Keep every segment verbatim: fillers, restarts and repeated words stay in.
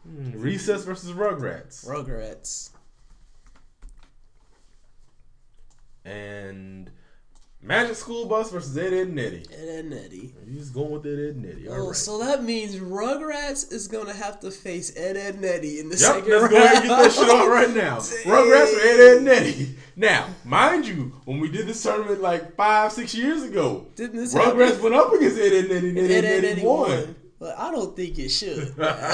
Mm, Recess versus Rugrats. Rugrats. And Magic School Bus versus Ed, Ed, and Eddie. Ed, Ed, and Eddie. He's going with Ed, Ed, and Eddie. All oh, right. So that means Rugrats is going to have to face Ed, Ed, and Eddie in the yep, second let's round. go ahead and get that shit on right now. Rugrats or Ed, Ed, and Eddie. Now, mind you, when we did this tournament like five, six years ago, Didn't this Rugrats happen? went up against Ed, Ed, and Eddie, and Ed, Ed, and Eddie won. won. But I don't think it should.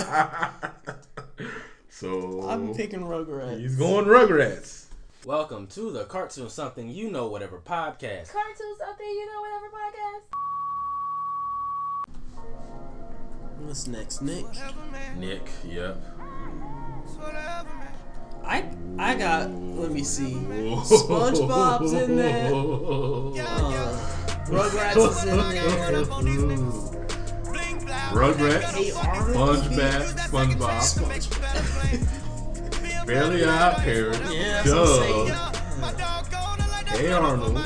So I'm picking Rugrats. He's going Rugrats. Welcome to the Cartoon Something You Know Whatever podcast. Cartoon Something You Know Whatever podcast. What's next, Nick? Nick, yep. I I got, let me see. SpongeBob's in there. Uh, Rugrats is in there. Rugrats, Hey Arnold. SpongeBob, SpongeBob, SpongeBob. Fairly Odd Parents, Yeah, that's what I'm Doug, Hey Arnold.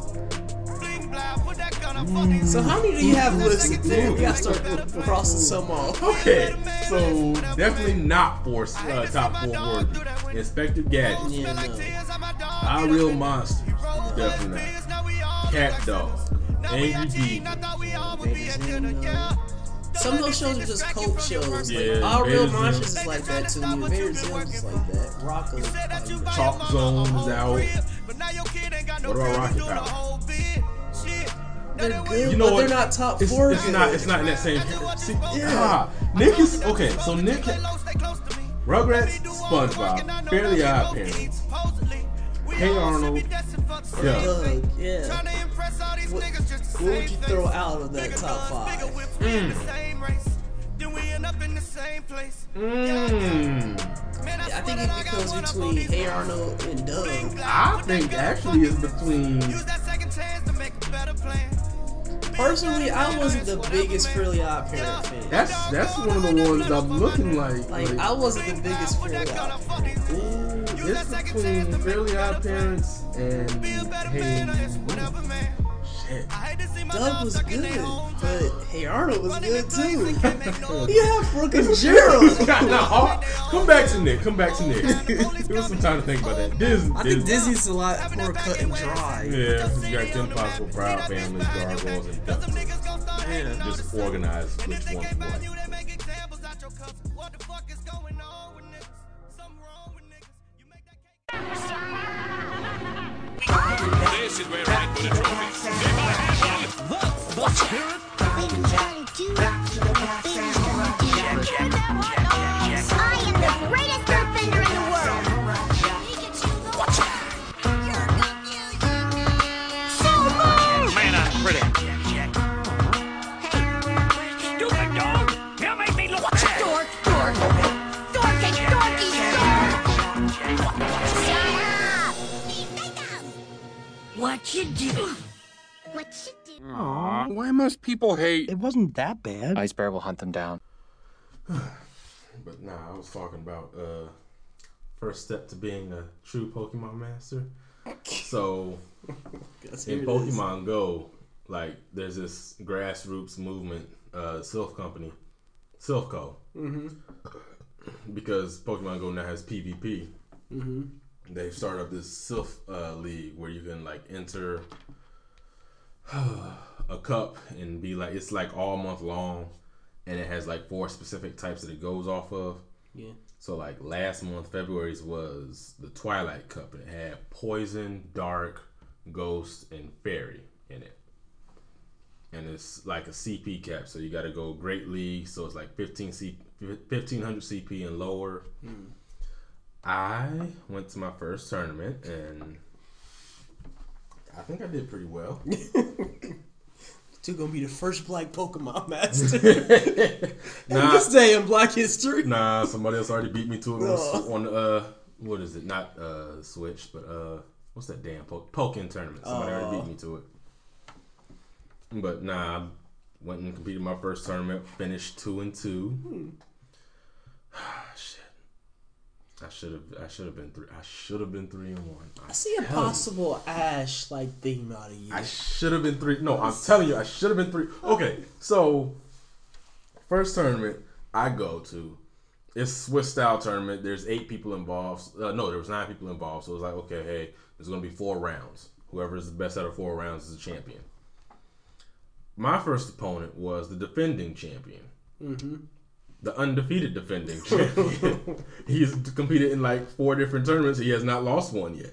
Mm. So how many do you have listed there? We gotta start crossing some off. Okay, so definitely not for uh, top four worthy. Inspector Gadget, Yeah, no. Our Real Monsters, definitely not. Cat Dog, Angry Beaver. Some of those shows are just cult shows. Yeah, like, Our Real Invader Monsters Zim. is like that too. Invader Zim is like that. Rocco. Like that. Chalk Zone is out. What about Rocket Power? They're good, You know but what? they're not top It's, four. it's good. not. It's not in that same. See, Yeah. ah, Nick is okay. So Nick, Rugrats, SpongeBob, Fairly Odd Parents, Hey Arnold, Doug. Doug, yeah. What, what would you throw out of that top five? Mm. Mm. Yeah, I think it becomes between Hey Arnold and Doug. I think actually it's between. Personally, I wasn't the biggest Fairly Odd Parent fan. That's that's one of the ones I'm looking like. Like, like I wasn't the biggest Fairly Odd Parent. ooh, it's between Fairly Odd Parents and Hey. Shit. Doug was good, but Hey Arnold was good too. Yeah, Brooke and Gerald. no, come back to Nick. Come back to Nick. Give us some time to think about that. Disney. I think Disney's a lot more cut and dry. Yeah, you got Kim Possible, Proud Families, Gargoyles, and Ducks. Yeah. Just organize which one's what. This is where I put a trophy. I am the greatest earthbender in the world. Man, I'm pretty. Stupid dog! You make me look bad. Dork, dork, dork and dorky Shut up! What you do? What you do? Aw, why must people hate? It wasn't that bad. Ice Bear will hunt them down. But nah, I was talking about uh, first step to being a true Pokemon master. So in Pokemon Go, like there's this grassroots movement, uh, Silph Company, Silphco, Mm-hmm. because Pokemon Go now has PvP. Mm-hmm. They've started up this Silph uh, league where you can like enter a cup and be like, it's like all month long, and it has like four specific types that it goes off of. Yeah. So like last month, February's was the Twilight Cup, and it had Poison, Dark, Ghost, and Fairy in it. And it's like a C P cap, so you got to go Great League, so it's like fifteen C- fifteen hundred C P and lower. Mm. I went to my first tournament, and I think I did pretty well. You gonna be the first black Pokemon master Nah. in this day in Black history. Nah, somebody else already beat me to it on, Oh. on uh, what is it? Not uh, Switch, but uh, what's that damn po- Pokken tournament? Somebody Oh. already beat me to it. But nah, I went and competed my first tournament, finished two and two. Hmm. Shit, I should have. I should have been three. I should have been three and one. I see a Hell, possible Ash like theme out of you. I should have been three. No, I'm telling you, I should have been three. Okay, so first tournament I go to, it's Swiss style tournament. There's eight people involved. Uh, no, there was nine people involved. So it was like, okay, hey, there's going to be four rounds. Whoever is the best out of four rounds is the champion. My first opponent was the defending champion. Mm-hmm. The undefeated defending champion. He's competed in like four different tournaments. He has not lost one yet.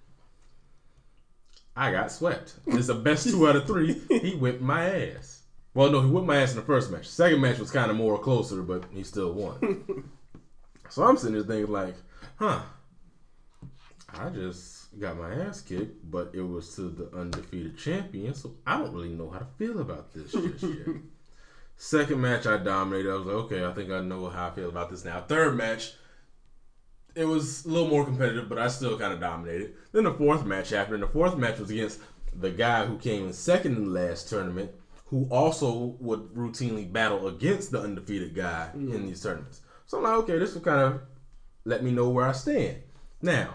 I got swept. It's the best two out of three. He whipped my ass. Well, no, he whipped my ass in the first match. The second match was kind of more closer, but he still won. So I'm sitting there thinking like, huh, I just got my ass kicked, but it was to the undefeated champion, so I don't really know how to feel about this just yet. Second match, I dominated. I was like, okay, I think I know how I feel about this now. Third match, it was a little more competitive, but I still kind of dominated. Then the fourth match happened, and the fourth match was against the guy who came in second in the last tournament, who also would routinely battle against the undefeated guy mm. in these tournaments. So I'm like, okay, this will kind of let me know where I stand. Now,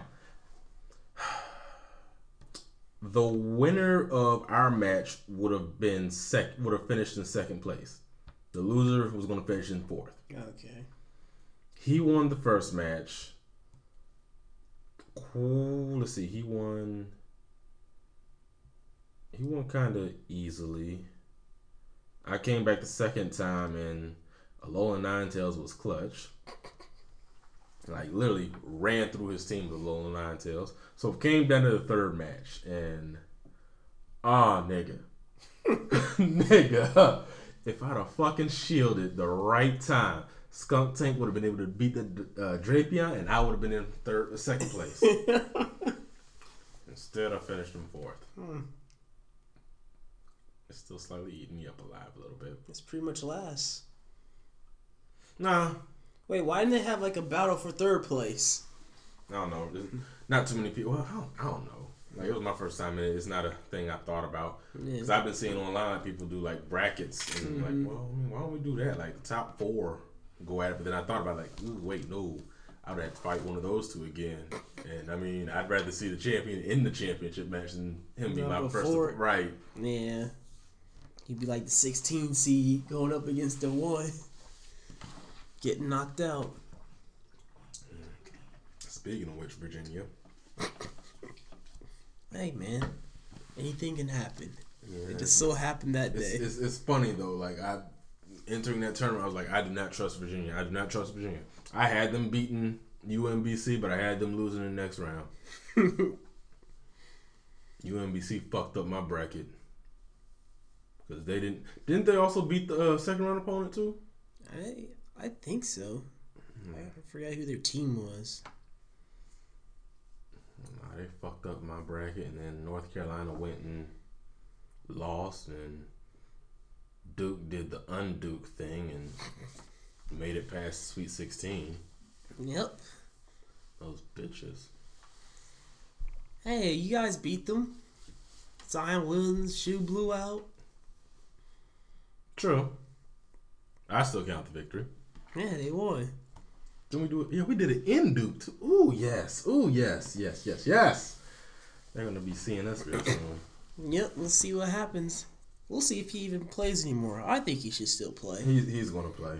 the winner of our match would have been sec would have finished in second place. The loser was going to finish in fourth. Okay. He won the first match. Cool. Let's see. He won. He won kind of easily. I came back the second time and Alolan Ninetales was clutch. Like literally ran through his team with Alolan Ninetales. So it came down to the third match and ah, nigga, nigga. If I'd have fucking shielded the right time, Skunk Tank would have been able to beat the uh, Drapion, and I would have been in third, second place. Instead, I finished in fourth. Hmm. It's still slightly eating me up alive a little bit. It's pretty much last. Nah. Wait, why didn't they have like a battle for third place? I don't know. There's not too many people. Well, I don't, I don't know. Like, it was my first time in it. It's not a thing I thought about. Because yeah. I've been seeing online people do, like, brackets. And, mm-hmm. like, well, I mean, why don't we do that? Like, the top four go at it. But then I thought about, like, ooh, wait, no. I would have to fight one of those two again. And, I mean, I'd rather see the champion in the championship match than him be my first. Right. Yeah. He'd be like the sixteen seed going up against the one. Getting knocked out. Speaking of which, Virginia. Hey, man. Anything can happen. Yeah. It just so happened that day. It's, it's, it's funny, though. Like, I entering that tournament, I was like, I do not trust Virginia. I do not trust Virginia. I had them beating U M B C, but I had them losing in the next round. U M B C fucked up my bracket. Because they didn't... Didn't they also beat the uh, second round opponent, too? I I think so. Mm. I forgot who their team was. Nah, they fucked up my bracket, and then North Carolina went and lost, and Duke did the unduke thing and made it past Sweet sixteen. Yep. Those bitches. Hey, you guys beat them. Zion Williams' shoe blew out. True. I still count the victory. Yeah, they won. Didn't we do it? Yeah, we did it in Duke too. Ooh, yes. Ooh, yes, yes, yes, yes. They're gonna be seeing us real soon. Yep, we'll see what happens. We'll see if he even plays anymore. I think he should still play. He's he's gonna play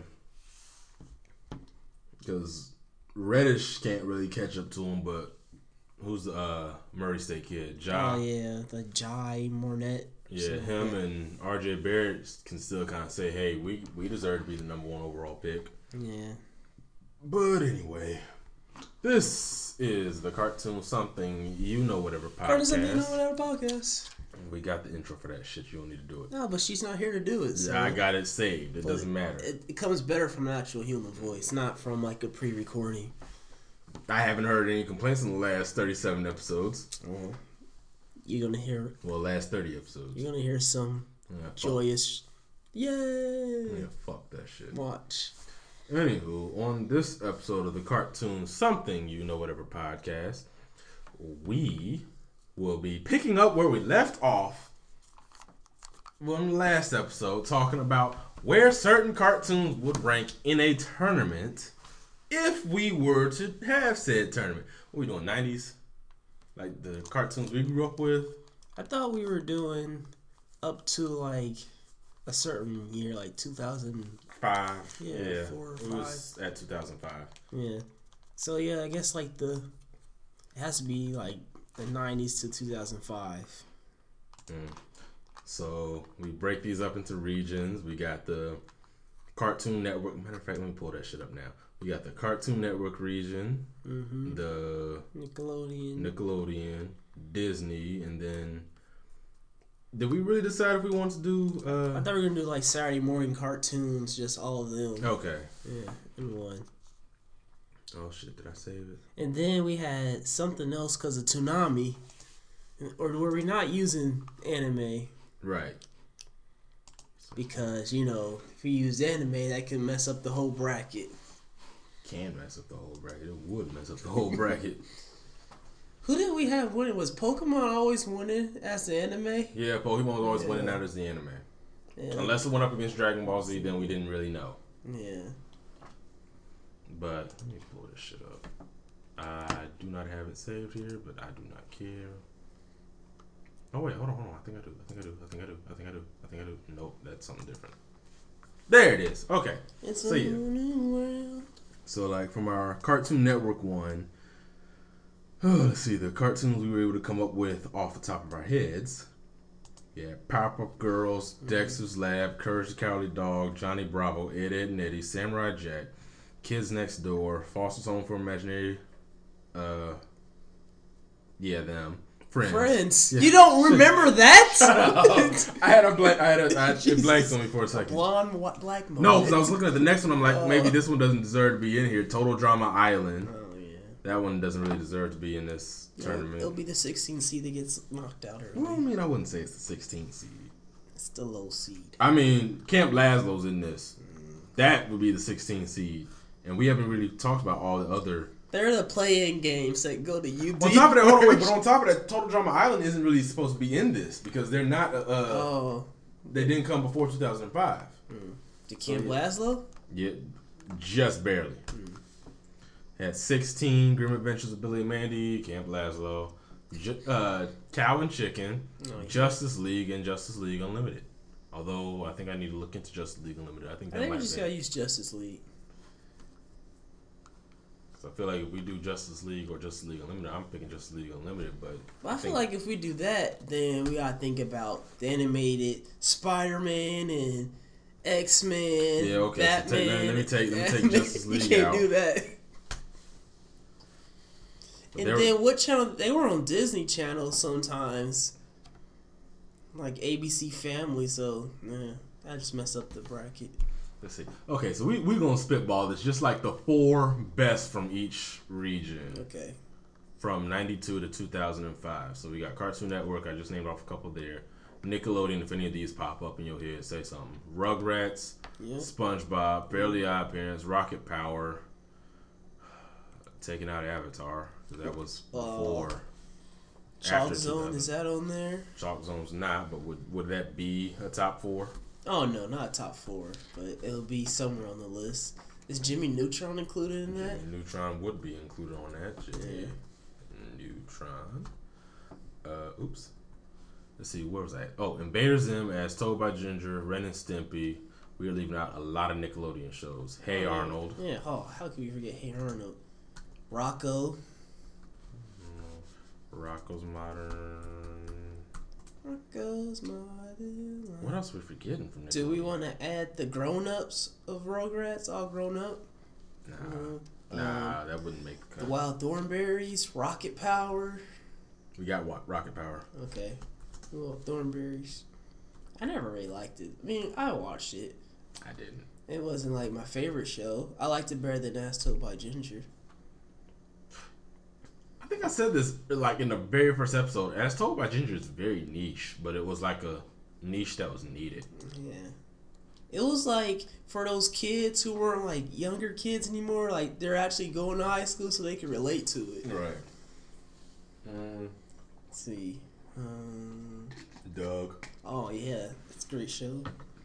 because Reddish can't really catch up to him. But who's the uh, Murray State kid? Ja. Oh yeah, the Jai Mornett. Yeah, him like and R J Barrett can still kind of say, "Hey, we we deserve to be the number one overall pick." Yeah. But anyway, this is the Cartoon Something You Know Whatever podcast. Cartoon You Know Whatever podcast. We got the intro for that shit. You don't need to do it. No, but she's not here to do it. So. Yeah, I got it saved. It but doesn't matter. It, it comes better from an actual human voice, not from like a pre-recording. I haven't heard any complaints in the last thirty-seven episodes. Uh-huh. You're gonna hear. Well, last thirty episodes. You're gonna hear some yeah, joyous. Fuck. Yay! Yeah, fuck that shit. Watch. Anywho, on this episode of the Cartoon Something You Know Whatever podcast, we will be picking up where we left off from the last episode, talking about where certain cartoons would rank in a tournament if we were to have said tournament. What are we doing, nineties? Like the cartoons we grew up with? I thought we were doing up to like a certain year, like two thousand five. Yeah, Yeah, four or it was at two thousand five. Yeah. So yeah, I guess like the it has to be like the nineties to two thousand five. Mm. So we break these up into regions. We got the Cartoon Network. Matter of fact, let me pull that shit up now. We got the Cartoon Network region, Mm-hmm. the Nickelodeon. Nickelodeon, Disney, and then did we really decide if we want to do? Uh, I thought we were gonna do like Saturday morning cartoons, just all of them. okay. Yeah, in one. Oh shit! Did I save it? And then we had something else because of Toonami, or were we not using anime? Right. Because you know, if we use anime, that can mess up the whole bracket. Can mess up the whole bracket. It would mess up the whole bracket. Who did we have winning? Was Pokemon always winning as the anime? Yeah, Pokemon was always Yeah. winning out as the anime. Yeah. Unless it went up against Dragon Ball Z, then we didn't really know. Yeah. But let me pull this shit up. I do not have it saved here, but I do not care. Oh wait, hold on, hold on. I think I do. I think I do. I think I do. I think I do. I think I do. Nope, that's something different. There it is. Okay. It's So, a yeah. new world. So like from our Cartoon Network one, oh, let's see the cartoons we were able to come up with off the top of our heads. Yeah, Powerpuff Girls, Dexter's Lab, Courage the Cowardly Dog, Johnny Bravo, Ed, Ed and Eddie, Samurai Jack, Kids Next Door, Foster's Home for Imaginary, uh, yeah, them. Friends. Friends. Yeah. You don't remember that? I had a blank. I had a. I, it blanked on me for a second. Blonde, what, black moment. No, because I was looking at the next one. I'm like, Oh. maybe this one doesn't deserve to be in here. Total Drama Island. Oh yeah. That one doesn't really deserve to be in this Yeah, tournament. it'll be the sixteen seed that gets knocked out early. Well, I mean, I wouldn't say it's the sixteenth seed. It's the low seed. I mean, Camp Laszlo's in this. That would be the sixteenth seed, and we haven't really talked about all the other. They're the play-in games that go to U D. On top of that, hold on, wait, but on top of that, Total Drama Island isn't really supposed to be in this because they're not. Uh, Oh, they didn't come before two thousand five. the Camp yeah. Laszlo? Yeah, just barely. Had sixteen Grim Adventures of Billy and Mandy, Camp Laszlo, Ju- uh, Cow and Chicken, Oh, yeah. Justice League, and Justice League Unlimited. Although I think I need to look into Justice League Unlimited. I think that I think might we just be. gotta use Justice League. So I feel like if we do Justice League or Justice League Unlimited, I'm picking Justice League Unlimited. But But I feel think- like if we do that, then we gotta think about the animated Spider-Man and X-Men, Yeah, okay, so Batman. take- let me- let me take- let me take Batman. Justice League You can't out. do that. And there- then what channel? They were on Disney Channel sometimes, like A B C Family. So yeah, I just messed up the bracket. let's see. Okay, so we we gonna spitball this just like the four best from each region. Okay. From ninety-two to two thousand five. So we got Cartoon Network. I just named off a couple there. Nickelodeon, if any of these pop up in your head, say something. Rugrats, Yeah. SpongeBob, Fairly Odd Parents, Rocket Power, taking out Avatar. 'Cause that was before. Chalk after Zone, two thousand. is that on there? Chalk Zone's not, but would would that be a top four? Oh no, not top four, but it'll be somewhere on the list. Is Jimmy Neutron included in that? Jimmy Neutron would be included on that. Jimmy Neutron. Uh, oops. Let's see, where was I? Oh, Invader Zim as Told by Ginger, Ren and Stimpy. We are leaving out a lot of Nickelodeon shows. Hey Arnold. Yeah. Oh, how could we forget Hey Arnold? Rocco. Rocco's Modern. Rocco's Modern Life. What else are we forgetting from Nickelodeon? Do we want to add the grown-ups of Rugrats, all grown up? Nah, Uh, nah, um, that wouldn't make the The cut. Wild Thornberries, Rocket Power. We got what? Rocket Power. Okay. Well, Thornberries. I never really liked it. I mean, I watched it. I didn't. It wasn't like my favorite show. I liked it better than As Told by Ginger. I think I said this like in the very first episode. As Told by Ginger is very niche, but it was like a niche that was needed. Yeah. It was like for those kids who weren't like younger kids anymore, like they're actually going to high school so they can relate to it. Right. Um, Let's see. Um, Doug. oh yeah, it's a great show.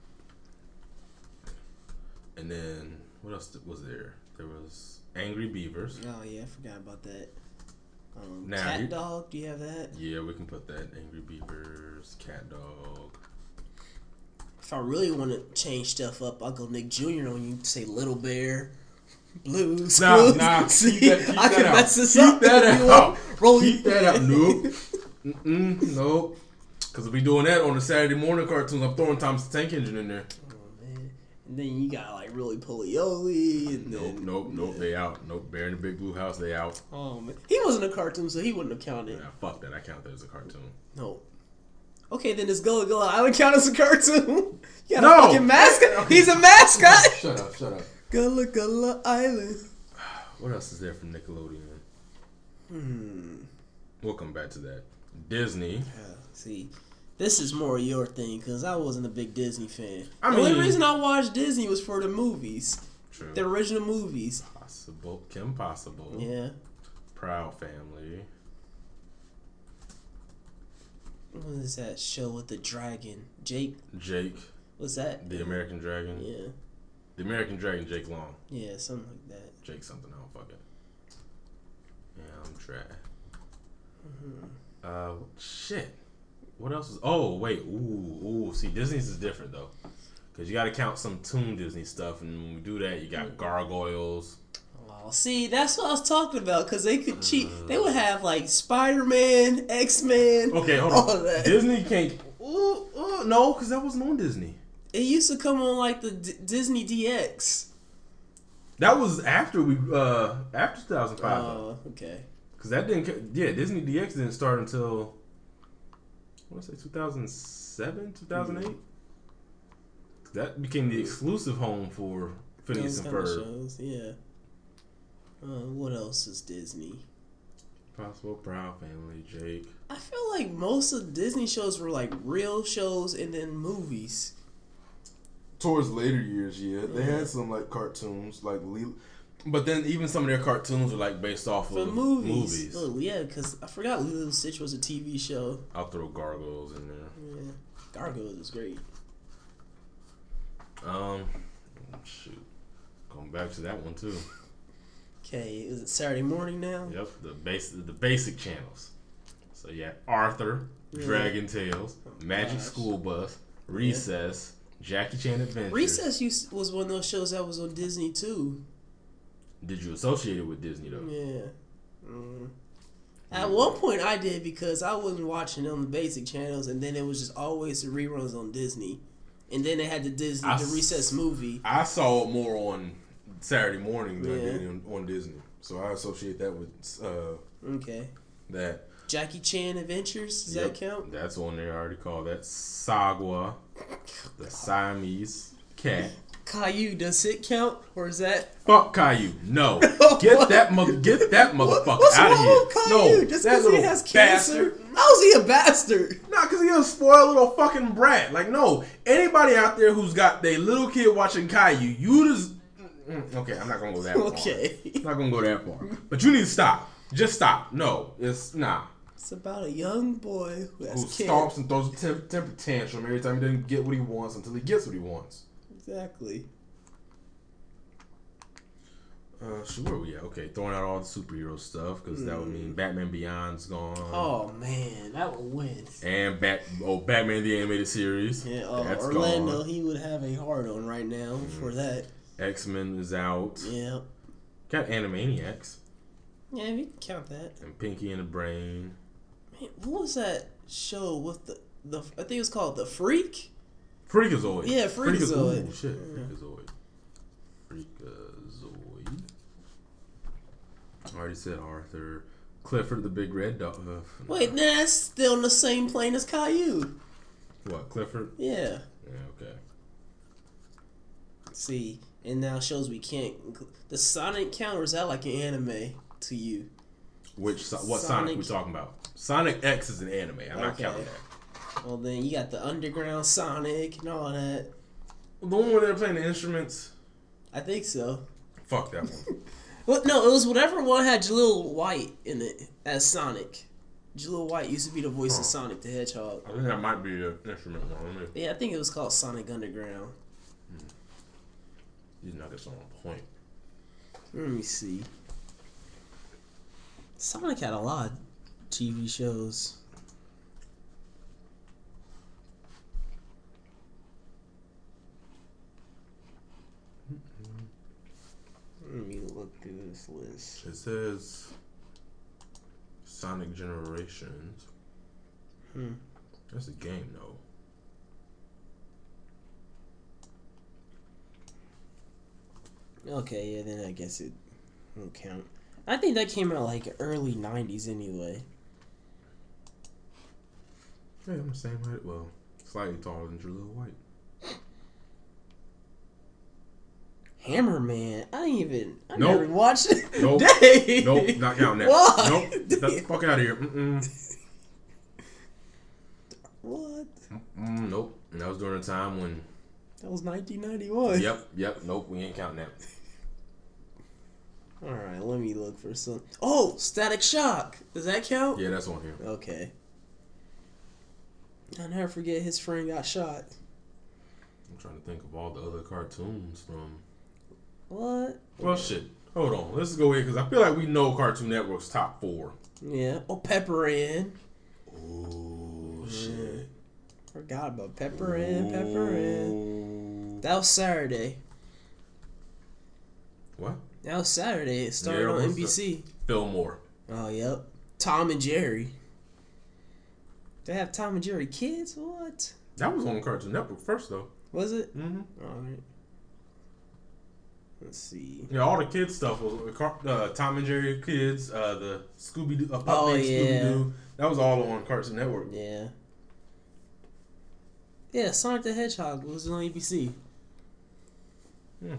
And then what else was there? There was Angry Beavers. Oh yeah, I forgot about that. Um, Now, Cat you- Dog, do you have that? Yeah, we can put that. Angry Beavers, Cat Dog. If I really want to change stuff up, I'll go Nick Junior on you. Say Little Bear, Blues. Nah, Clues. nah. See, keep that, keep I that can out. mess this keep up. that if you out. want. Roll Keep that out. Nope. Mm-mm, nope. Because if we doing that on the Saturday morning cartoons, I'm throwing Thomas the Tank Engine in there. Oh, man. And then you got like Really Polioli. And Nope, then, nope, nope. They out. Nope. Bear in the Big Blue House. They out. Oh man, he wasn't a cartoon, so he wouldn't have counted. Yeah, fuck that. I count that as a cartoon. No. Okay, then this Gullah Gullah Island count as a cartoon. You got No. a fucking mascot. He's a mascot. Shut up. Shut up. Gullah Gullah Island. What else is there from Nickelodeon? Hmm. We'll come back to that. Disney. Yeah, see, this is more your thing because I wasn't a big Disney fan. I the mean- only reason I watched Disney was for the movies, True. the original movies. Possible. Kim Possible. Yeah. Proud Family. What is that show with the dragon? Jake. Jake. What's that? The American Dragon. Yeah. The American Dragon. Jake Long. Yeah, something like that. Jake something. I don't fuck it. Yeah, I'm trash. Mm-hmm. Uh, shit. What else is? Oh, wait. Ooh, ooh. See, Disney's is different though, because you got to count some Toon Disney stuff, and when we do that, you got Gargoyles. Oh, see, that's what I was talking about because they could cheat. They would have like Spider Man, X Men. Okay, hold all on. of that. Disney can't. Ooh, ooh, no, because that wasn't on Disney. It used to come on like the D- Disney D X. That was after we uh after two thousand five though. Oh, okay. Because that didn't. ca- Yeah, Disney D X didn't start until. I want to say two thousand seven, two thousand eight. That became the exclusive home for Phineas Those and kind of Ferb. shows, yeah. Uh, what else is Disney? Possible, Proud Family, Jake. I feel like most of Disney shows were like real shows and then movies. Towards later years, yeah, they Yeah. had some like cartoons, like Lilo. But then even some of their cartoons were like based off For of movies. movies. Oh, yeah, because I forgot Lilo and Stitch was a T V show. I'll throw Gargoyles in there. Yeah. Gargoyles was great. Um, shoot, going back to that one too. Okay, is it Saturday morning now? Yep, the base, the basic channels. So yeah, Arthur, Yeah. Dragon Tales, Magic gosh. School Bus, Recess, Jackie Chan Adventures. Recess used, was one of those shows that was on Disney too. Did you associate it with Disney though? Yeah. Mm. At one point I did because I wasn't watching on the basic channels and then it was just always the reruns on Disney. And then they had the Disney, I the s- Recess movie. I saw it more on Saturday morning than I Yeah. did on, on Disney, so I associate that with uh, Okay. that. Jackie Chan Adventures, does Yep, that count? That's on there. I already called that Sagwa, the Siamese cat. Caillou, does it count? Or is that... Fuck Caillou. No. Get that mother get that motherfucker What's out of wrong here. with Caillou? No. Just that because he little has cancer? bastard. How is he a bastard? Nah, cause he's a spoiled little fucking brat. Like, no. Anybody out there who's got their little kid watching Caillou, you just Mm, okay, I'm not gonna go that far. Okay. I'm not gonna go that far. But you need to stop. Just stop. No. It's nah. It's about a young boy who has Who cancer. stomps and throws a temp- temper tantrum every time he doesn't get what he wants until he gets what he wants. Exactly. Uh, so where we at? Okay, throwing out all the superhero stuff because that would mean Batman Beyond's gone. Oh man, that would win. And Bat, oh, Batman the Animated Series. Yeah, uh, That's Orlando, gone. he would have a hard on right now for that. X-Men is out. Yeah. Got Animaniacs Yeah, we can count that. and Pinky and the Brain. Man, what was that show with the the? I think it was called The Freak. Freakazoid. Yeah, Freakazoid. Ooh, shit, Freakazoid. Freakazoid. I already said Arthur. Clifford the Big Red Dog. Uh, Wait, nah, that's still on the same plane as Caillou. What, Clifford? Yeah. Yeah, okay. See, and now shows we can't. The Sonic count, or is that like an anime to you? Which so- what Sonic, Sonic- we talking about? Sonic X is an anime. I'm not Okay. counting that. Well, then you got the Underground Sonic and all that. The one where they're playing the instruments. I think so. Fuck that one. Well, no, it was whatever one had Jaleel White in it as Sonic. Jaleel White used to be the voice Huh. of Sonic the Hedgehog. I think that might be an instrument one. Let me. Yeah, I think it was called Sonic Underground. These nuggets are on point. Let me see. Sonic had a lot of T V shows. list? It says Sonic Generations. Hmm. That's a game, though. Okay, yeah, then I guess it won't count. I think that came out like early nineties anyway. Yeah, I'm the same height. Well, slightly taller than Jaleel White. Hammerman. I didn't even. I Nope. never watched it. Nope. Dang. Nope, not counting that. Why? Nope. Get the fuck out of here. Mm-mm. What? Mm, nope. And that was during a time when. That was nineteen ninety-one. Yep, yep. Nope, we ain't counting that. All right, let me look for some. Oh, Static Shock. Does that count? Yeah, that's on here. Okay. I'll never forget his friend got shot. I'm trying to think of all the other cartoons from. What? Well, shit. Hold on. Let's go ahead because I feel like we know Cartoon Network's top four. Yeah. Oh, Pepper Ann. Oh shit. Forgot about Pepper Ann. Pepper Ann. That was Saturday. What? That was Saturday. It started Yeah, on what's N B C. Fillmore. Oh, yep. Tom and Jerry. They have Tom and Jerry kids? What? That was on Cartoon Network first, though. Was it? Mm-hmm. All right. Let's see. Yeah, all the kids stuff was uh, Tom and Jerry kids, uh, the Scooby Doo, uh, Puppet Oh, Scooby yeah. Doo. That was all on Cartoon Network. Yeah. Yeah, Sonic the Hedgehog was on A B C. Hmm.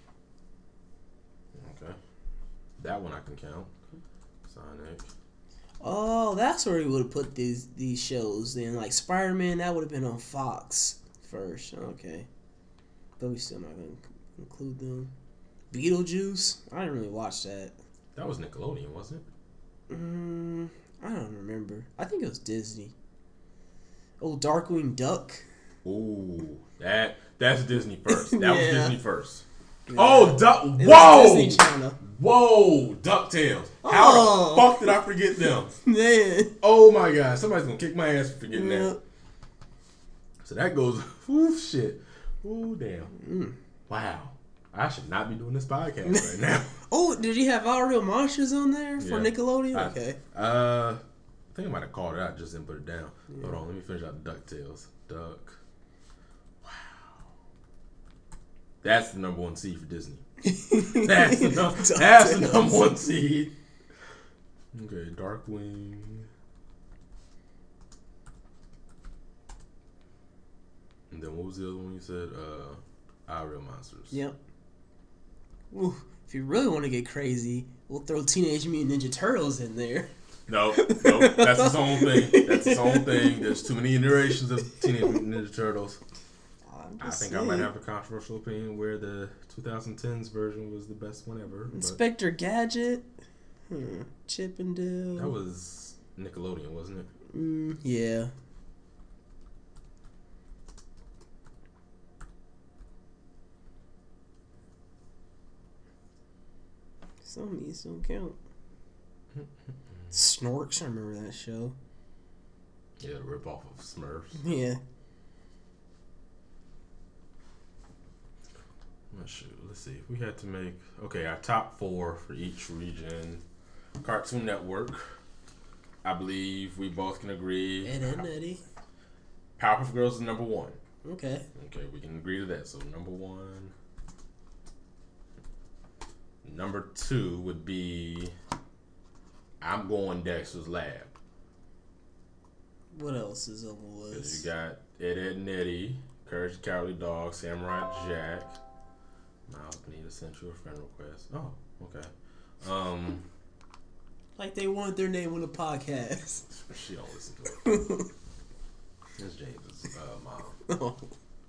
Okay. That one I can count. Sonic. Oh, that's where he would have put these these shows. Then, like Spider-Man, that would have been on Fox first. Okay. But we still not going to include them. Beetlejuice? I didn't really watch that. That was Nickelodeon, wasn't it? Mm, I don't remember. I think it was Disney. Oh, Darkwing Duck. Ooh, that that's Disney first. That Yeah. was Disney first. Oh, Duck! It was Whoa! Disney Channel. Whoa! DuckTales. How Oh. the fuck did I forget them? Man. Oh my god! Somebody's gonna kick my ass for forgetting Yeah. that. So that goes. Ooh shit. Ooh damn. Mm. Wow. I should not be doing this podcast right now. Oh, did he have All Real Monsters on there for Yeah. Nickelodeon? I- Okay. Uh, I think I might have called it out. Just didn't put it down. Hold on. Let me finish out DuckTales. Duck. Wow. That's the number one seed for Disney. That's the, num- that's the number one seed. Okay, Darkwing. And then what was the other one you said? Uh, Our Real Monsters. Yep. Ooh, if you really want to get crazy, we'll throw Teenage Mutant Ninja Turtles in there. No, no, that's its own thing. That's its own thing. There's too many iterations of Teenage Mutant Ninja Turtles. I'm I just think saying. I might have a controversial opinion where the twenty tens version was the best one ever. But Inspector Gadget. Hmm. Chip and Dale. that was Nickelodeon, wasn't it? Mm, yeah. Some of these don't count. Snorks, I remember that show. Yeah, the rip off of Smurfs. Yeah. Oh, shoot, let's see. If we had to make okay, our top four for each region. Cartoon Network. I believe we both can agree. Ed, Ed, and Eddie. Powerpuff Girls is number one. Okay. Okay, we can agree to that. So number one. Number two would be I'm going Dexter's Lab. What else is on the Because list? you got Ed, Ed, and Eddie, Courage the Cowardly Dog, Samurai Jack, Miles Benita sent you a friend request. Oh, okay. Um, Like they wanted their name on the podcast. she don't listen to it. It's James's uh, mom. Oh.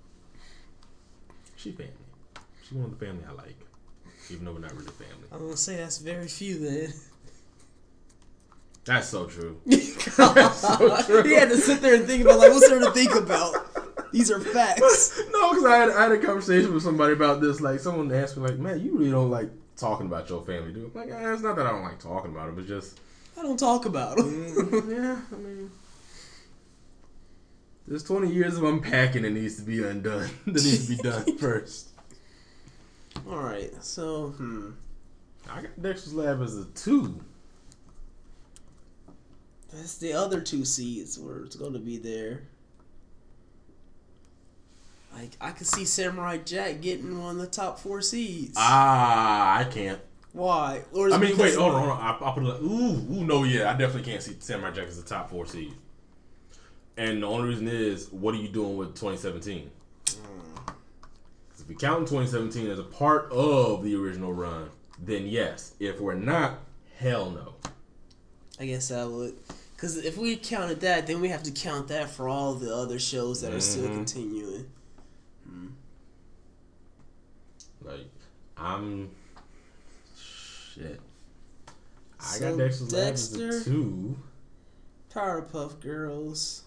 She family. She one of the family I like, even though we're not really family. I'm gonna say that's very few then. That's so true. That's so true. He had to sit there and think about like what's there to think about. These are facts. No, because I had, I had a conversation with somebody about this. Like, someone asked me, like, man, you really don't like talking about your family, dude. Like, eh, it's not that I don't like talking about it, but just, I don't talk about them. mm, yeah, I mean, there's twenty years of unpacking that needs to be undone. That needs to be done first. All right, so hmm, I got Dexter's Lab as a two. That's the other two seeds where it's going to be there. Like, I could see Samurai Jack getting one of the top four seeds. Ah, I can't. Why? Or is I it mean, because wait, of- hold on, hold on. I, I put it like, ooh, ooh, no, yeah, I definitely can't see Samurai Jack as a top four seed. And the only reason is, what are you doing with twenty seventeen? Mm. If we count twenty seventeen as a part of the original run, then yes. If we're not, hell no. I guess I would. Because if we counted that, then we have to count that for all the other shows that are still Mhm. continuing. Like, I'm shit. I So got Dexter's Lab as Dexter- a two. Powerpuff Girls.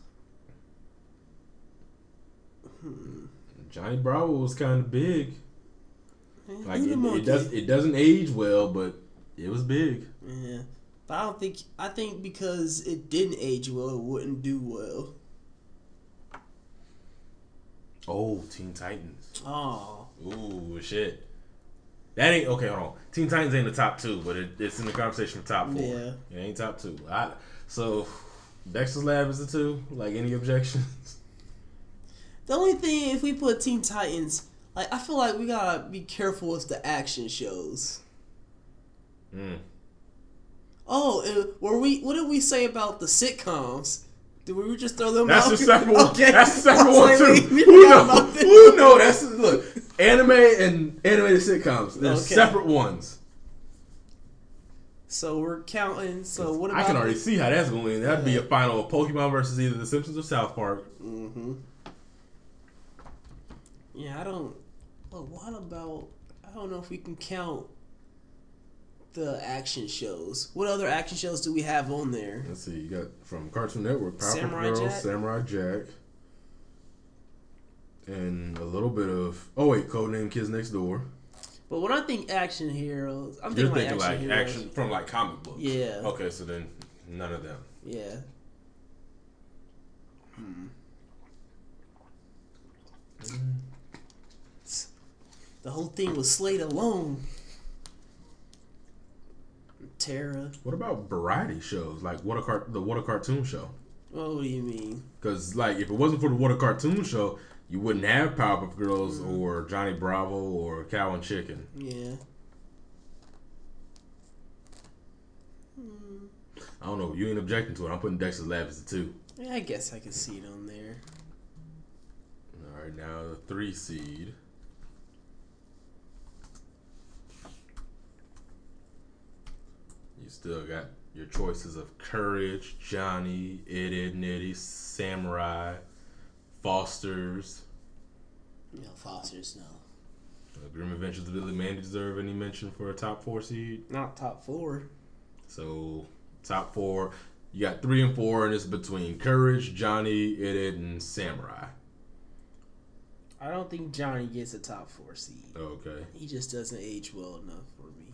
Hmm. Johnny Bravo was kind of big. Man, Like who it, the it monkey? does it doesn't age well, but it was big. Yeah. But I don't think, I think because it didn't age well, it wouldn't do well. Oh, Teen Titans. Oh. Ooh, shit. That ain't okay. Hold on. Teen Titans ain't the top two, but it, it's in the conversation for top four. Yeah. It ain't top two. I, so Dexter's Lab is a two. Like, any objections? The only thing, if we put Teen Titans, like, I feel like we gotta be careful with the action shows. Mm. Oh, uh, were we? What did we say about the sitcoms? Did we just throw them That's out? the separate one. Okay. That's the separate I was one like, too. we- we Who forgot know? about them. Who know? That's look. Anime and animated sitcoms. They're Okay. separate ones. So we're counting. So what about? I can already see how that's going to end. That'd be a final of Pokemon versus either The Simpsons or South Park. Mm-hmm. Yeah, I don't. But what about? I don't know if we can count the action shows. What other action shows do we have on there? Let's see. You got from Cartoon Network, Powerpuff Samurai Girls, Jack? Samurai Jack, and a little bit of oh wait, Codename Kids Next Door. But when I think action heroes, I'm You're thinking, thinking like like action action, heroes. from like comic books. Yeah. Okay, so then none of them. Yeah. Hmm. The whole thing was Slade alone. Tara. What about variety shows like what a car- the What a Cartoon Show? What do you mean? Because like if it wasn't for the What a Cartoon Show, you wouldn't have Powerpuff Girls Mm. or Johnny Bravo or Cow and Chicken. Yeah. I don't know. You ain't objecting to it. I'm putting Dexter's Lab as a two. Yeah, I guess I could see it on there. All right, now the three seed. You still got your choices of Courage, Johnny, Ed, Ed, and Eddie, Samurai, Foster's, You know, Foster's no. uh, Grim Adventures of Billy Mandy deserve any mention for a top four seed. Not top four. So top four, you got three and four, and it's between Courage, Johnny, Ed, Ed, and Samurai. I don't think Johnny gets a top four seed. Okay. He just doesn't age well enough for me.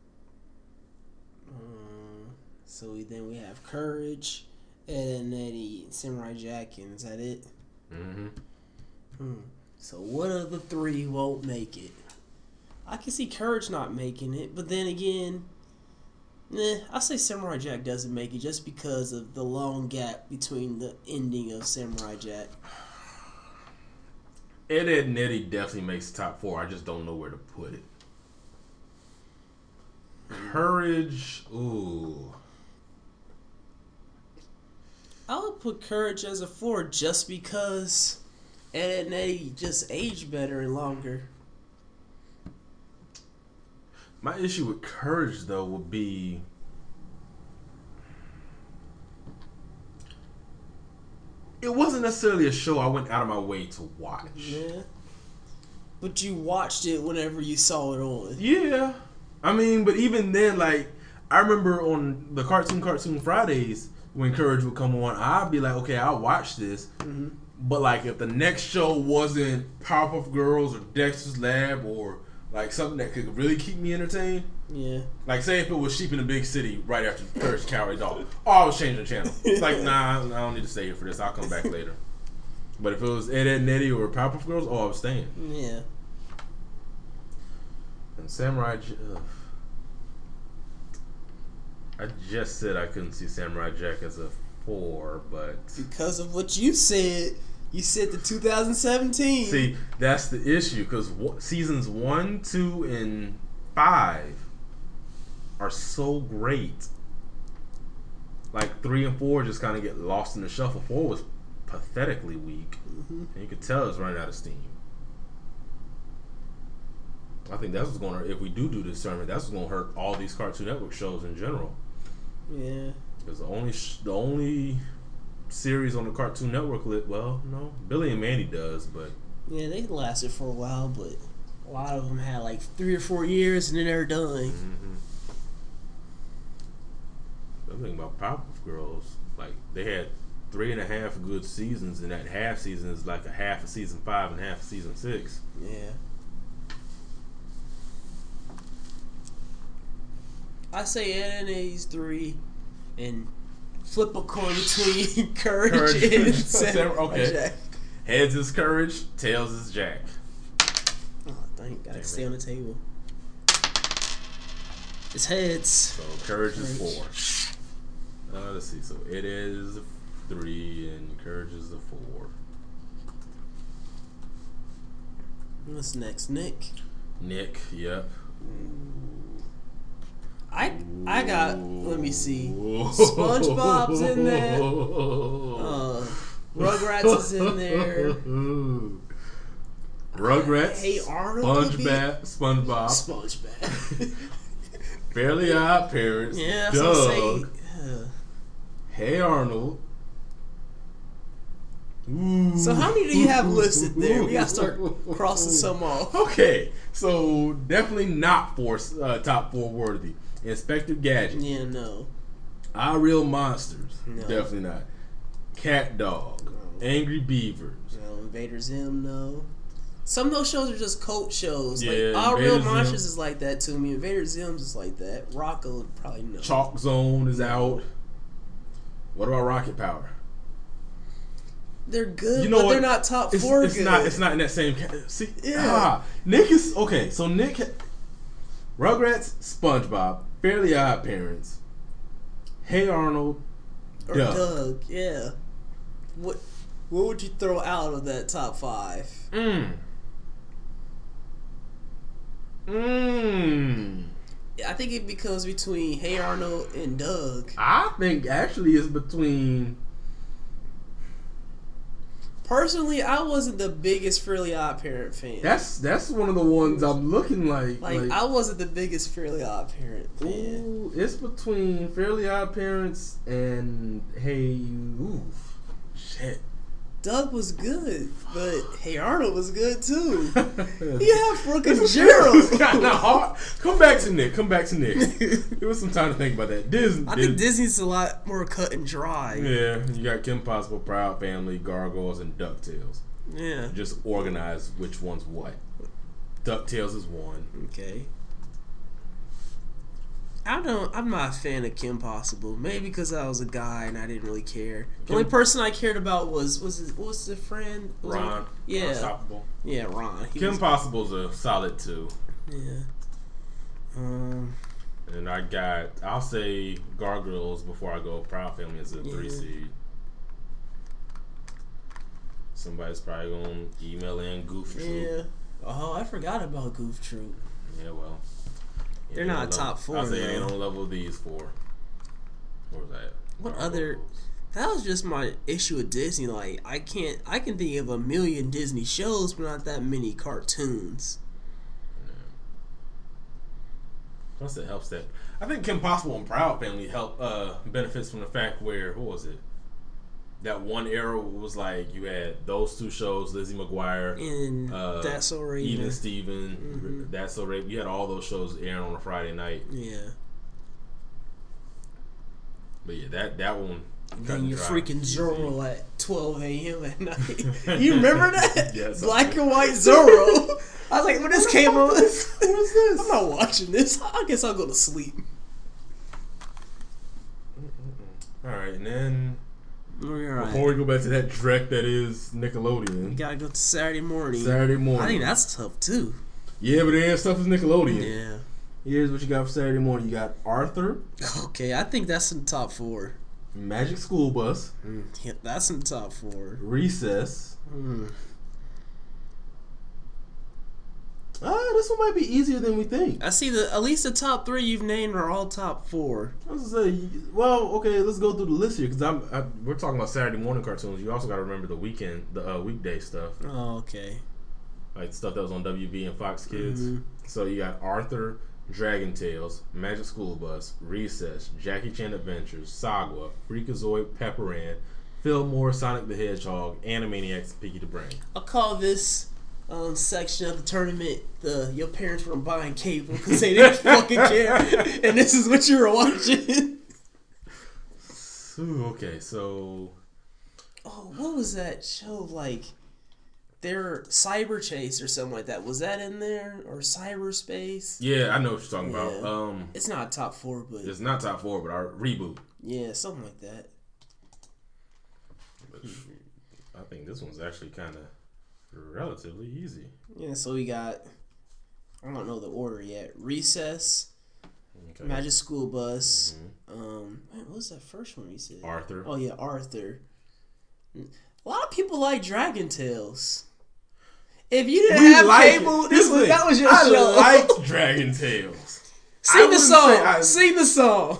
Um, so we, then we have Courage, Ed and Eddie, Samurai Jack, and is that it? Mm-hmm. Hmm. So what of the three won't make it? I can see Courage not making it, but then again, nah, I say Samurai Jack doesn't make it just because of the long gap between the ending of Samurai Jack. Ed, Ed, and Eddie definitely makes top four. I just don't know where to put it. Courage, ooh. I would put Courage as a four just because Ed and Eddie just age better and longer. My issue with Courage, though, would be it wasn't necessarily a show I went out of my way to watch. Yeah. But you watched it whenever you saw it on. Yeah. I mean, but even then, like, I remember on the Cartoon Cartoon Fridays when Courage would come on, I'd be like, okay, I'll watch this. Mm-hmm. But, like, if the next show wasn't Powerpuff Girls or Dexter's Lab or, like, something that could really keep me entertained, Yeah. like, say if it was Sheep in the Big City right after Courage the Cowardly Dog, oh, I was changing the channel. Like, nah, I don't need to stay here for this. I'll come back later. But if it was Ed, Ed, and Eddie or Powerpuff Girls, oh, I was staying. Yeah. And Samurai J- ugh. I just said I couldn't see Samurai Jack as a four, but Because of what you said. You said the two thousand seventeen. see, that's the issue because w- seasons one, two, and five are so great. Like three and four just kind of get lost in the shuffle. Four was pathetically weak, Mm-hmm. and you could tell it's running out of steam. I think that's what's going to, if we do do this tournament, that's what's going to hurt all these Cartoon Network shows in general. Yeah. Because the only sh- the only series on the Cartoon Network lit, well, no, Billy and Mandy does, but Yeah, they lasted for a while, but a lot of them had like three or four years and then they're done. mm-hmm. I'm thinking about Powerpuff Girls. Like they had three and a half good seasons, and that half season is like a half of season five and half of season six. Yeah. I say Ed and A's three and flip a coin between Courage, Courage and and Samurai okay. Jack. Heads is Courage, tails is Jack. Oh, dang, gotta Damn stay it. on the table. It's heads. So Courage is Courage. four. Uh, let's see. So it is three, and Courage is the four. What's next, Nick? Nick, yep. I I got. Let me see. SpongeBob's in there. Uh, Rugrats is in there. Rugrats. Hey Arnold. SpongeBob. SpongeBob. SpongeBob. Fairly Odd Parents. Yeah, that's what I'm saying. Doug. Uh, Hey Arnold. Ooh. So how many do you have listed there? We gotta start crossing some off. Okay, so definitely not four uh, top four worthy. Inspector Gadget. Yeah, no. Our Real Monsters. No. Definitely not. Cat Dog. No. Angry Beavers. No, Invader Zim, no. Some of those shows are just cult shows. Yeah, like Our Real Invader Zim. Monsters is like that to me. Invader Zim's is like that. Rocco probably no. Chalk Zone is out. What about Rocket Power? They're good, You know but what? they're not top It's, four it's good. not. It's not in that same. ca- See, Yeah. ah, Nick is okay. So Nick, Rugrats, SpongeBob, Fairly Odd Parents, Hey Arnold, or Doug. Doug. Yeah. What What would you throw out of that top five? Mmm. Mmm. I think it becomes between Hey Arnold and Doug. I think actually it's between. Personally, I wasn't the biggest Fairly Odd Parent fan. That's that's one of the ones I'm looking like. like, like I wasn't the biggest Fairly Odd Parent fan. ooh, it's between Fairly Odd Parents and Hey. Ooh, shit. Doug was good, but Hey Arnold was good too. Yeah, Yeah, Brooke and Gerald. kind of hard. Come back to Nick. Come back to Nick. Give us some time to think about that. Disney. I think Disney's a lot more cut and dry. Yeah, you got Kim Possible, Proud Family, Gargoyles, and DuckTales. Yeah. Just organize which one's what. DuckTales is one. Okay. I don't. I'm not a fan of Kim Possible. Maybe because I was a guy and I didn't really care. The Kim- only person I cared about was was his, what was the friend? Was Ron. it- yeah. Unstoppable. Yeah, Ron. He Kim was- Possible's a solid two. Yeah. Um. And I got, I'll say Gargoyles before I go Proud Family as a Yeah. three seed. Somebody's probably going to email in Goof Troop. Yeah. Oh, I forgot about Goof Troop. Yeah, well. it They're ain't not on top level- four, I'll say it ain't though. on level of these four. What was that? What Gargoyles. other? That was just my issue with Disney. Like, I can't. I can think of a million Disney shows, but not that many cartoons. Plus, it helps that. I think Kim Possible and Proud Family help uh, benefits from the fact where, what was it? That one era was like you had those two shows, Lizzie McGuire, And uh, That's So Raven. Even Steven, Mhm. That's So Raven. You had all those shows airing on a Friday night. Yeah. But yeah, that that one. cut Then and you dry. freaking Zorro at twelve a.m. at night. You remember that? Yes, I Black do. and white Zorro. I was like, when this came on, What is this? I'm not watching this. I guess I'll go to sleep. All right, and then We're all before right. we go back to that Drek that is Nickelodeon, Gotta go to Saturday morning. Saturday morning. I think that's tough too. Yeah, but they have stuff is Nickelodeon. Yeah. Here's what you got for Saturday morning. You got Arthur, Okay, I think that's in the top four. Magic School Bus, Yeah, that's in the top four. Recess. Mm. Ah, this one might be easier than we think. I see the at least the top three you've named are all top four. I was gonna say, well, okay, let's go through the list here because I'm I, we're talking about Saturday morning cartoons. You also got to remember the weekend, the uh, weekday stuff, Oh, okay. like stuff that was on W B and Fox Kids. Mhm. So you got Arthur, Dragon Tales, Magic School Bus, Recess, Jackie Chan Adventures, Saga, Freakazoid, Pepper Ann, Fillmore, Sonic the Hedgehog, Animaniacs, and Pinky the Brain. I'll call this um, section of the tournament the your parents weren't buying cable because they didn't fucking care, and this is what you were watching. Ooh, okay, so Oh, what was that show like? Their Cyber Chase or something like that. Was that in there or Cyberspace? yeah, I know what you're talking Yeah. about. Um, It's not top four, but it's not top four, but our reboot. yeah, something like that. But I think this one's actually kind of relatively easy. Yeah, so we got, I don't know the order yet. Recess, Okay. Magic School Bus. Um, man, what was that first one we said? Arthur. Oh yeah, Arthur. A lot of people like Dragon Tales. If you didn't We have like cable, it. this was Listen, that was your I show. liked Dragon Tales. I Sing the wouldn't song. say I- Sing the song.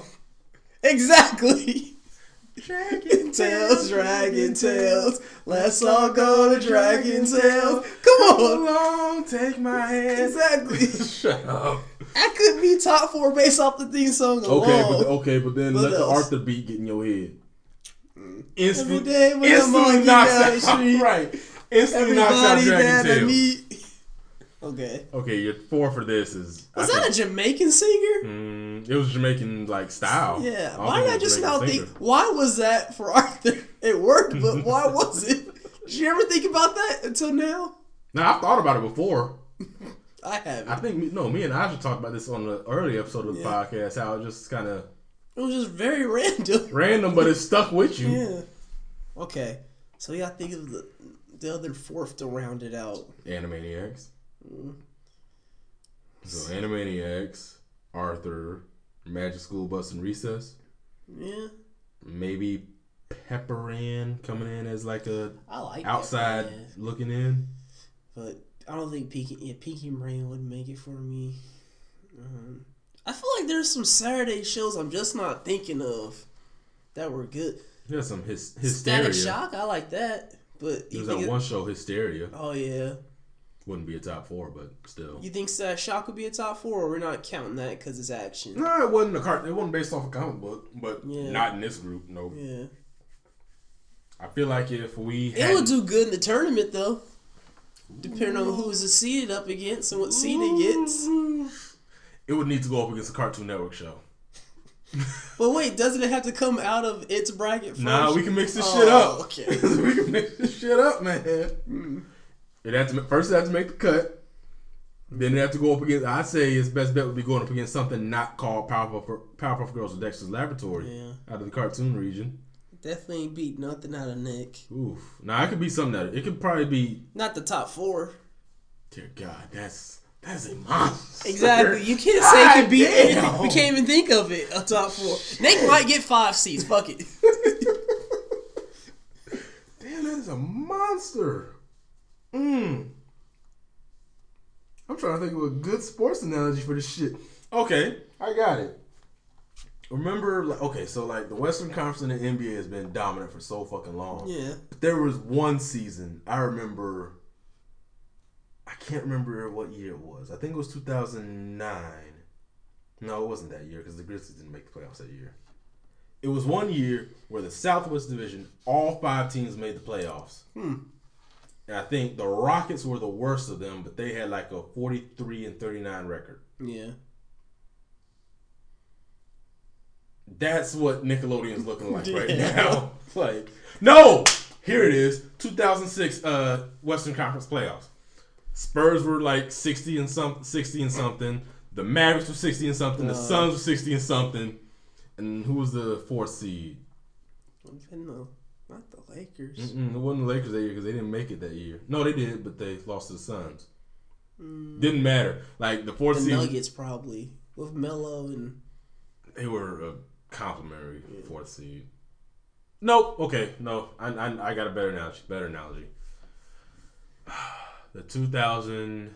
Exactly. Dragon Tales, Dragon Tales. Let's all go to Dragon Tales. Come on. along, take my hand. Exactly. Shut up. That could be top four based off the theme song alone. Okay, but okay, but then What let the else? Arthur beat get in your head. Every Instant, day when I'm instantly walking knocks down the out. street, Right. Instantly knocks out everybody Dragon that I Tales. meet. Okay. Okay, your four for this is. Was I that think, a Jamaican singer? Mm, it was Jamaican like style. Yeah. don't Why think did I it was just Jamaican now think? singer. Why was that for Arthur? It worked, but why was it? Did you ever think about that until now? Now I've thought about it before. I haven't. I think me, no, me and Aja talked about this on the early episode of the Yeah. podcast. How it just kind of It was just very random. random, but it stuck with you. Yeah. Okay. So you gotta think of the the other fourth to round it out. Animaniacs. Mm. So Animaniacs, Arthur, Magic School Bus and Recess. Yeah. Maybe Pepper Ann coming in as like a I like outside that, man. looking in. But I don't think Peaky yeah, Peaky Brain would make it for me. Um, I feel like there's some Saturday shows I'm just not thinking of that were good. There's some his, hysteria. Static Shock, I like that. But you There's think that it- one show, Hysteria. Oh yeah. Wouldn't be a top four, but still. You think Static Shock would be a top four, or we're not counting that because it's action? No, it wasn't a cart. It wasn't based off a comic book, but Yeah. not in this group. No, Yeah. I feel like if we It had would do good in the tournament though. Depending on who's it seeded up against and what seed it gets. it would need to go up against a Cartoon Network show. But wait, doesn't it have to come out of its bracket first? Nah, we can mix this Oh, shit up. okay. we can mix this shit up, man. It had to first. It had to make the cut. Then it have to go up against. I'd say his best bet would be going up against something not called Powerpuff Powerpuff Girls or Dexter's Laboratory Yeah. out of the cartoon region. Definitely ain't beat nothing out of Nick. Oof. Now it could be something that it could probably be. Not the top four. Dear God, that's that's a monster. Exactly. You can't say it can beat God anything. damn. We can't even think of it. A top four. Nick might get five seeds. Fuck it. Damn, that is a monster. Mm. I'm trying to think of a good sports analogy for this shit. Okay, I got it. Remember, like, okay, so like the Western Conference and the N B A has been dominant for so fucking long. Yeah. But there was one season I remember. I can't remember what year it was. I think it was two thousand nine. No, it wasn't that year because the Grizzlies didn't make the playoffs that year. It was one year where the Southwest Division, all five teams made the playoffs. Hmm. And I think the Rockets were the worst of them, but they had like a forty-three and thirty-nine record. Yeah. That's what Nickelodeon's looking like right Yeah. now. Like, no, here it is, two thousand six uh, Western Conference playoffs. Spurs were like sixty and some, sixty and something. The Mavericks were sixty and something. The Uh. Suns were sixty and something. And who was the fourth seed? No, not the Lakers. Mm-mm, it wasn't the Lakers that year because they didn't make it that year. No, they did, but they lost to the Suns. Mm. Didn't matter. Like the fourth The seed. Nuggets probably. with Melo and They were a complimentary yeah. fourth seed. Nope. Okay. No. I, I I got a better analogy. Better analogy. The two thousand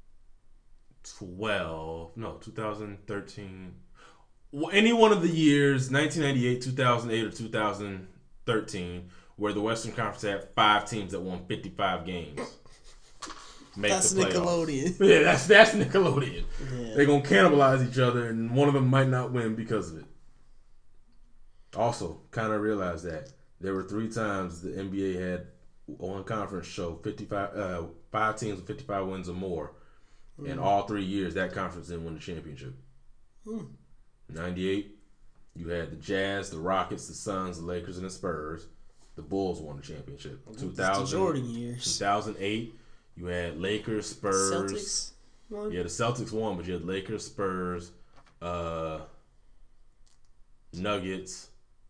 twelve, no, two thousand thirteen. Any one of the years, nineteen ninety-eight, two thousand eight, or two thousand thirteen, where the Western Conference had five teams that won fifty-five games. Make that's the playoffs. Nickelodeon. Yeah, that's that's Nickelodeon. Yeah. They're gonna cannibalize each other, and one of them might not win because of it. Also, kind of realized that there were three times the N B A had one conference show fifty-five, uh, five teams with fifty-five wins or more, mm. and all three years that conference didn't win the championship. Mm. ninety-eight, you had the Jazz, the Rockets, the Suns, the Lakers, and the Spurs. The Bulls won the championship. two thousand, the Jordan years. two thousand eight, you had Lakers, Spurs. Celtics won? Yeah, the Celtics won, but you had Lakers, Spurs, uh, Nuggets.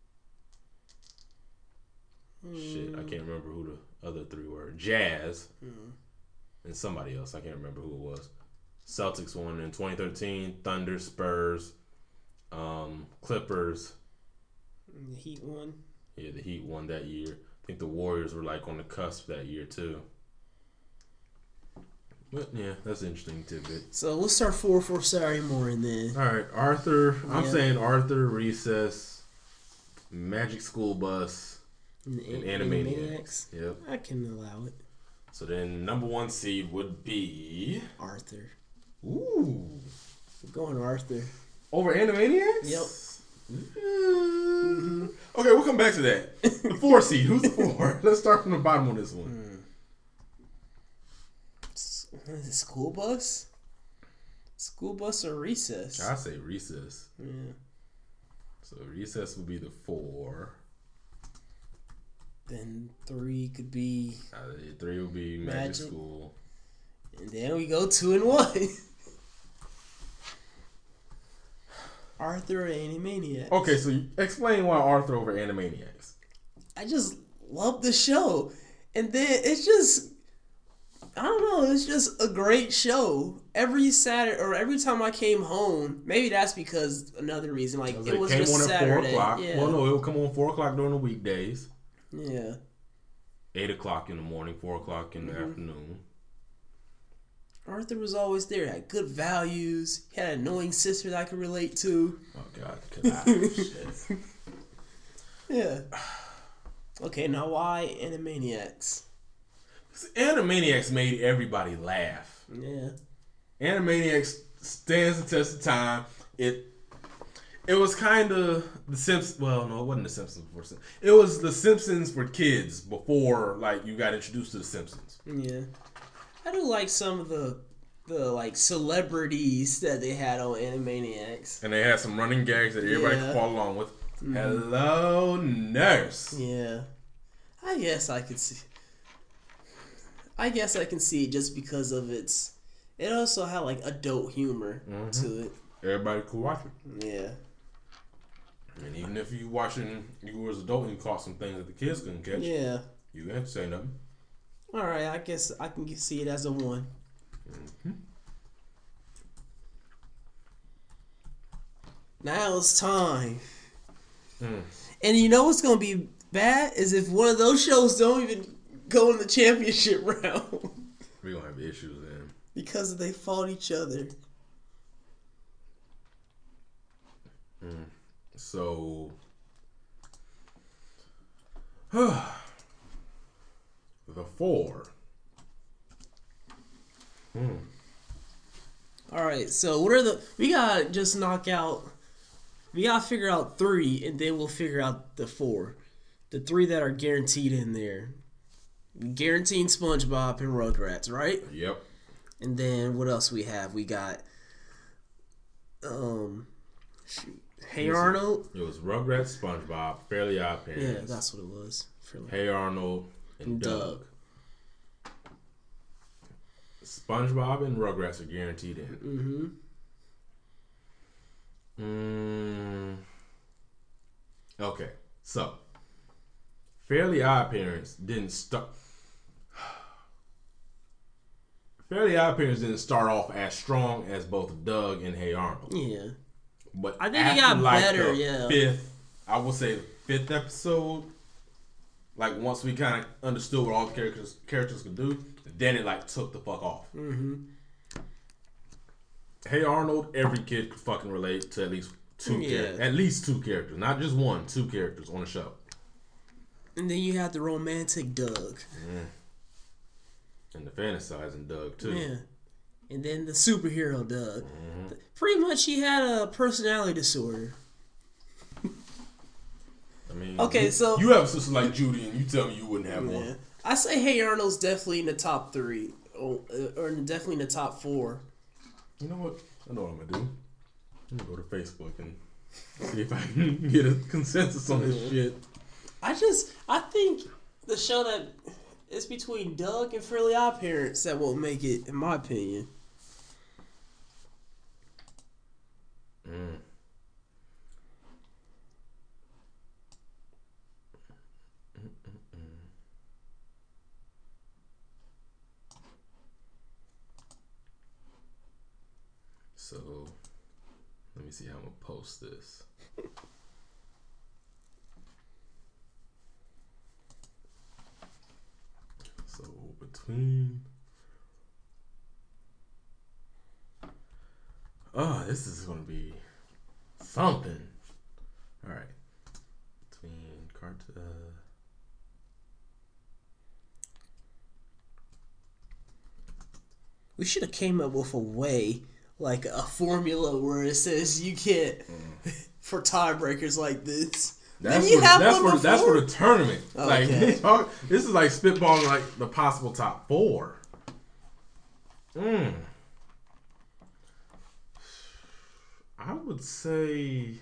Mm. Shit, I can't remember who the other three were. Jazz. Mm. And somebody else. I can't remember who it was. Celtics won in twenty thirteen. Thunder, Spurs, um, Clippers. The Heat won. Yeah, the Heat won that year. I think the Warriors were like on the cusp that year too. But yeah, that's an interesting tidbit. So let's start four for Saturday morning then. All right, Arthur. I'm yeah. saying Arthur, Recess, Magic School Bus, and, and Animaniacs. Yep. I can allow it. So then number one seed would be Arthur. Ooh. We're going Arthur. Over Animaniacs? Yep. Mm-hmm. Okay, we'll come back to that. The four seed. Who's the four? Let's start from the bottom on this one. Hmm. What is it, School Bus? School Bus or Recess? I say Recess. Yeah. So Recess would be the four. Then three could be Uh, three would be Magic, Magic School. And then we go two and one. Arthur Animaniacs. Okay, so explain why Arthur over Animaniacs. I just love the show. And then it's just, I don't know, it's just a great show. Every Saturday, or every time I came home, maybe that's because another reason, like, it, it was came just on at Saturday. four o'clock. Yeah. Well, no, it would come on four o'clock during the weekdays. Yeah. eight o'clock in the morning, four o'clock in the mm-hmm. afternoon. Arthur was always there. Had good values. He had an annoying sister that I could relate to. Oh, God. I, shit. Yeah. Okay, now why Animaniacs? Animaniacs made everybody laugh. Yeah. Animaniacs stands the test of time. It it was kind of the Simpsons. Well, no, it wasn't the Simpsons before. Simpsons. It was the Simpsons for kids before, like, you got introduced to the Simpsons. Yeah. I do like some of the the like celebrities that they had on Animaniacs. And they had some running gags that everybody yeah. could follow along with. Mm. Hello, nurse. Yeah. I guess I could see. I guess I can see it just because of its. It also had like adult humor mm-hmm. to it. Everybody could watch it. Yeah. And even if you watching, you was adult and you caught some things that the kids couldn't catch. Yeah. You didn't have to say nothing. All right, I guess I can see it as a one. Mm-hmm. Now it's time. Mm. And you know what's gonna be bad is if one of those shows don't even go in the championship round. We're gonna have issues then. Because they fought each other. Mm. So the four. Hmm. All right, so what are the? We gotta just knock out. We gotta figure out three, and then we'll figure out the four. The three that are guaranteed in there. Guaranteed SpongeBob and Rugrats, right? Yep. And then what else we have? We got. Um, shoot. Hey it was, Arnold. It was Rugrats, SpongeBob, Fairly Odd Parents. Yeah, that's what it was. Fairly Hey Arnold and, and Doug. Doug. SpongeBob and Rugrats are guaranteed in. Mm-hmm. Mm. Okay, so Fairly Odd Parents didn't start. Fairly Odd Parents didn't start off as strong as both Doug and Hey Arnold. Yeah. But I think it after, got like, better, the yeah. Fifth, I would say the fifth episode, like once we kind of understood what all the characters characters could do, then it like took the fuck off. Mm-hmm. Hey Arnold, every kid could fucking relate to at least two Yeah. characters. At least two characters. Not just one, two characters on the show. And then you have the romantic Doug. Mm. And the fantasizing Doug, too. Yeah. And then the superhero Doug. Mm-hmm. Pretty much he had a personality disorder. I mean, Okay, you, so- you have a sister like Judy, and you tell me you wouldn't have Yeah. one. I say Hey Arnold's definitely in the top three. Or, or definitely in the top four. You know what? I know what I'm gonna do. I'm gonna go to Facebook and see if I can get a consensus on this shit. I just, I think the show that it's between Doug and Fairly Odd Parents that won't make it, in my opinion. Mm. So, let me see how I'm gonna post this. So, between. Oh, this is gonna be something. All right. Between cart. Uh, We should have came up with a way, like a formula where it says you can't for tiebreakers like this. That's Didn't you for, have that's, one for, that's before? for the tournament. Like Okay. they talk, this is like spitballing like the possible top four. Mm. I would say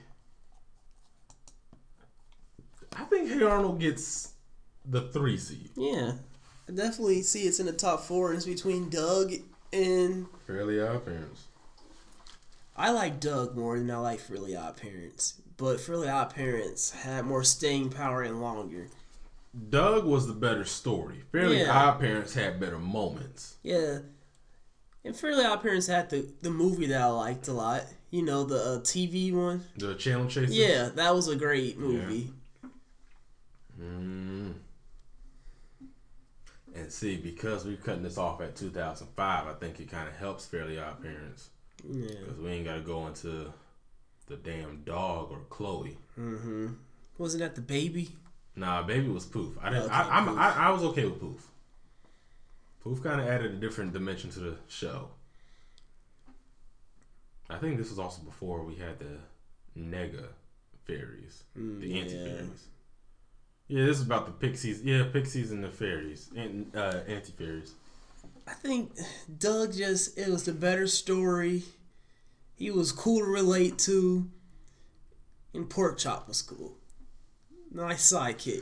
I think Hey Arnold gets the three seed. Yeah, I definitely see it's in the top four. And it's between Doug and Fairly Odd Parents. I like Doug more than I like Fairly Odd Parents, but Fairly Odd Parents had more staying power and longer. Doug was the better story. Fairly Yeah. Odd Parents had better moments. Yeah, and Fairly Odd Parents had the the movie that I liked a lot. You know, the uh, T V one. The Channel Chasers. Yeah, that was a great movie. Mm. And see, because we're cutting this off at two thousand five, I think it kind of helps Fairly Odd Parents. Yeah. Because we ain't got to go into the damn dog or Chloe. Mm-hmm. Wasn't that the baby? Nah, baby was Poof. I didn't. Okay, I, I'm, Poof. I, I was okay with Poof. Poof kind of added a different dimension to the show. I think this was also before we had the Nega fairies, Mm, the anti yeah. fairies. Yeah, this is about the pixies. Yeah, pixies and the fairies, and uh, anti fairies. I think Doug just, it was the better story. He was cool to relate to. And Pork Chop was cool. Nice sidekick.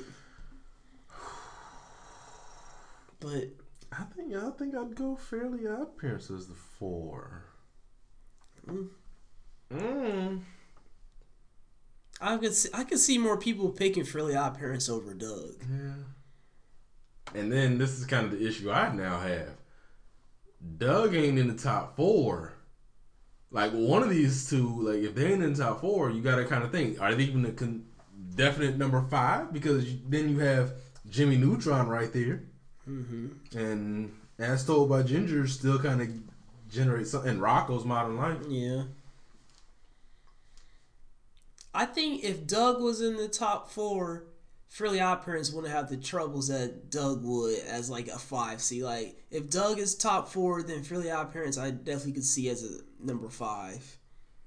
But I think I think I'd go Fairly Odd Parents as the four. Mm. Mm. I could see, I could see more people picking Fairly Odd Parents over Doug. Yeah. And then this is kind of the issue I now have. Doug ain't in the top four. Like one of these two, like if they ain't in the top four, you gotta kind of think: are they even a con- definite number five? Because you, then you have Jimmy Neutron right there, Mm-hmm. and as told by Ginger, still kind of generates something. And Rocco's Modern Life. Yeah. I think if Doug was in the top four, Fairly Odd Parents wouldn't have the troubles that Doug would as like a five. See, like if Doug is top four, then Fairly Odd Parents I definitely could see as a number five.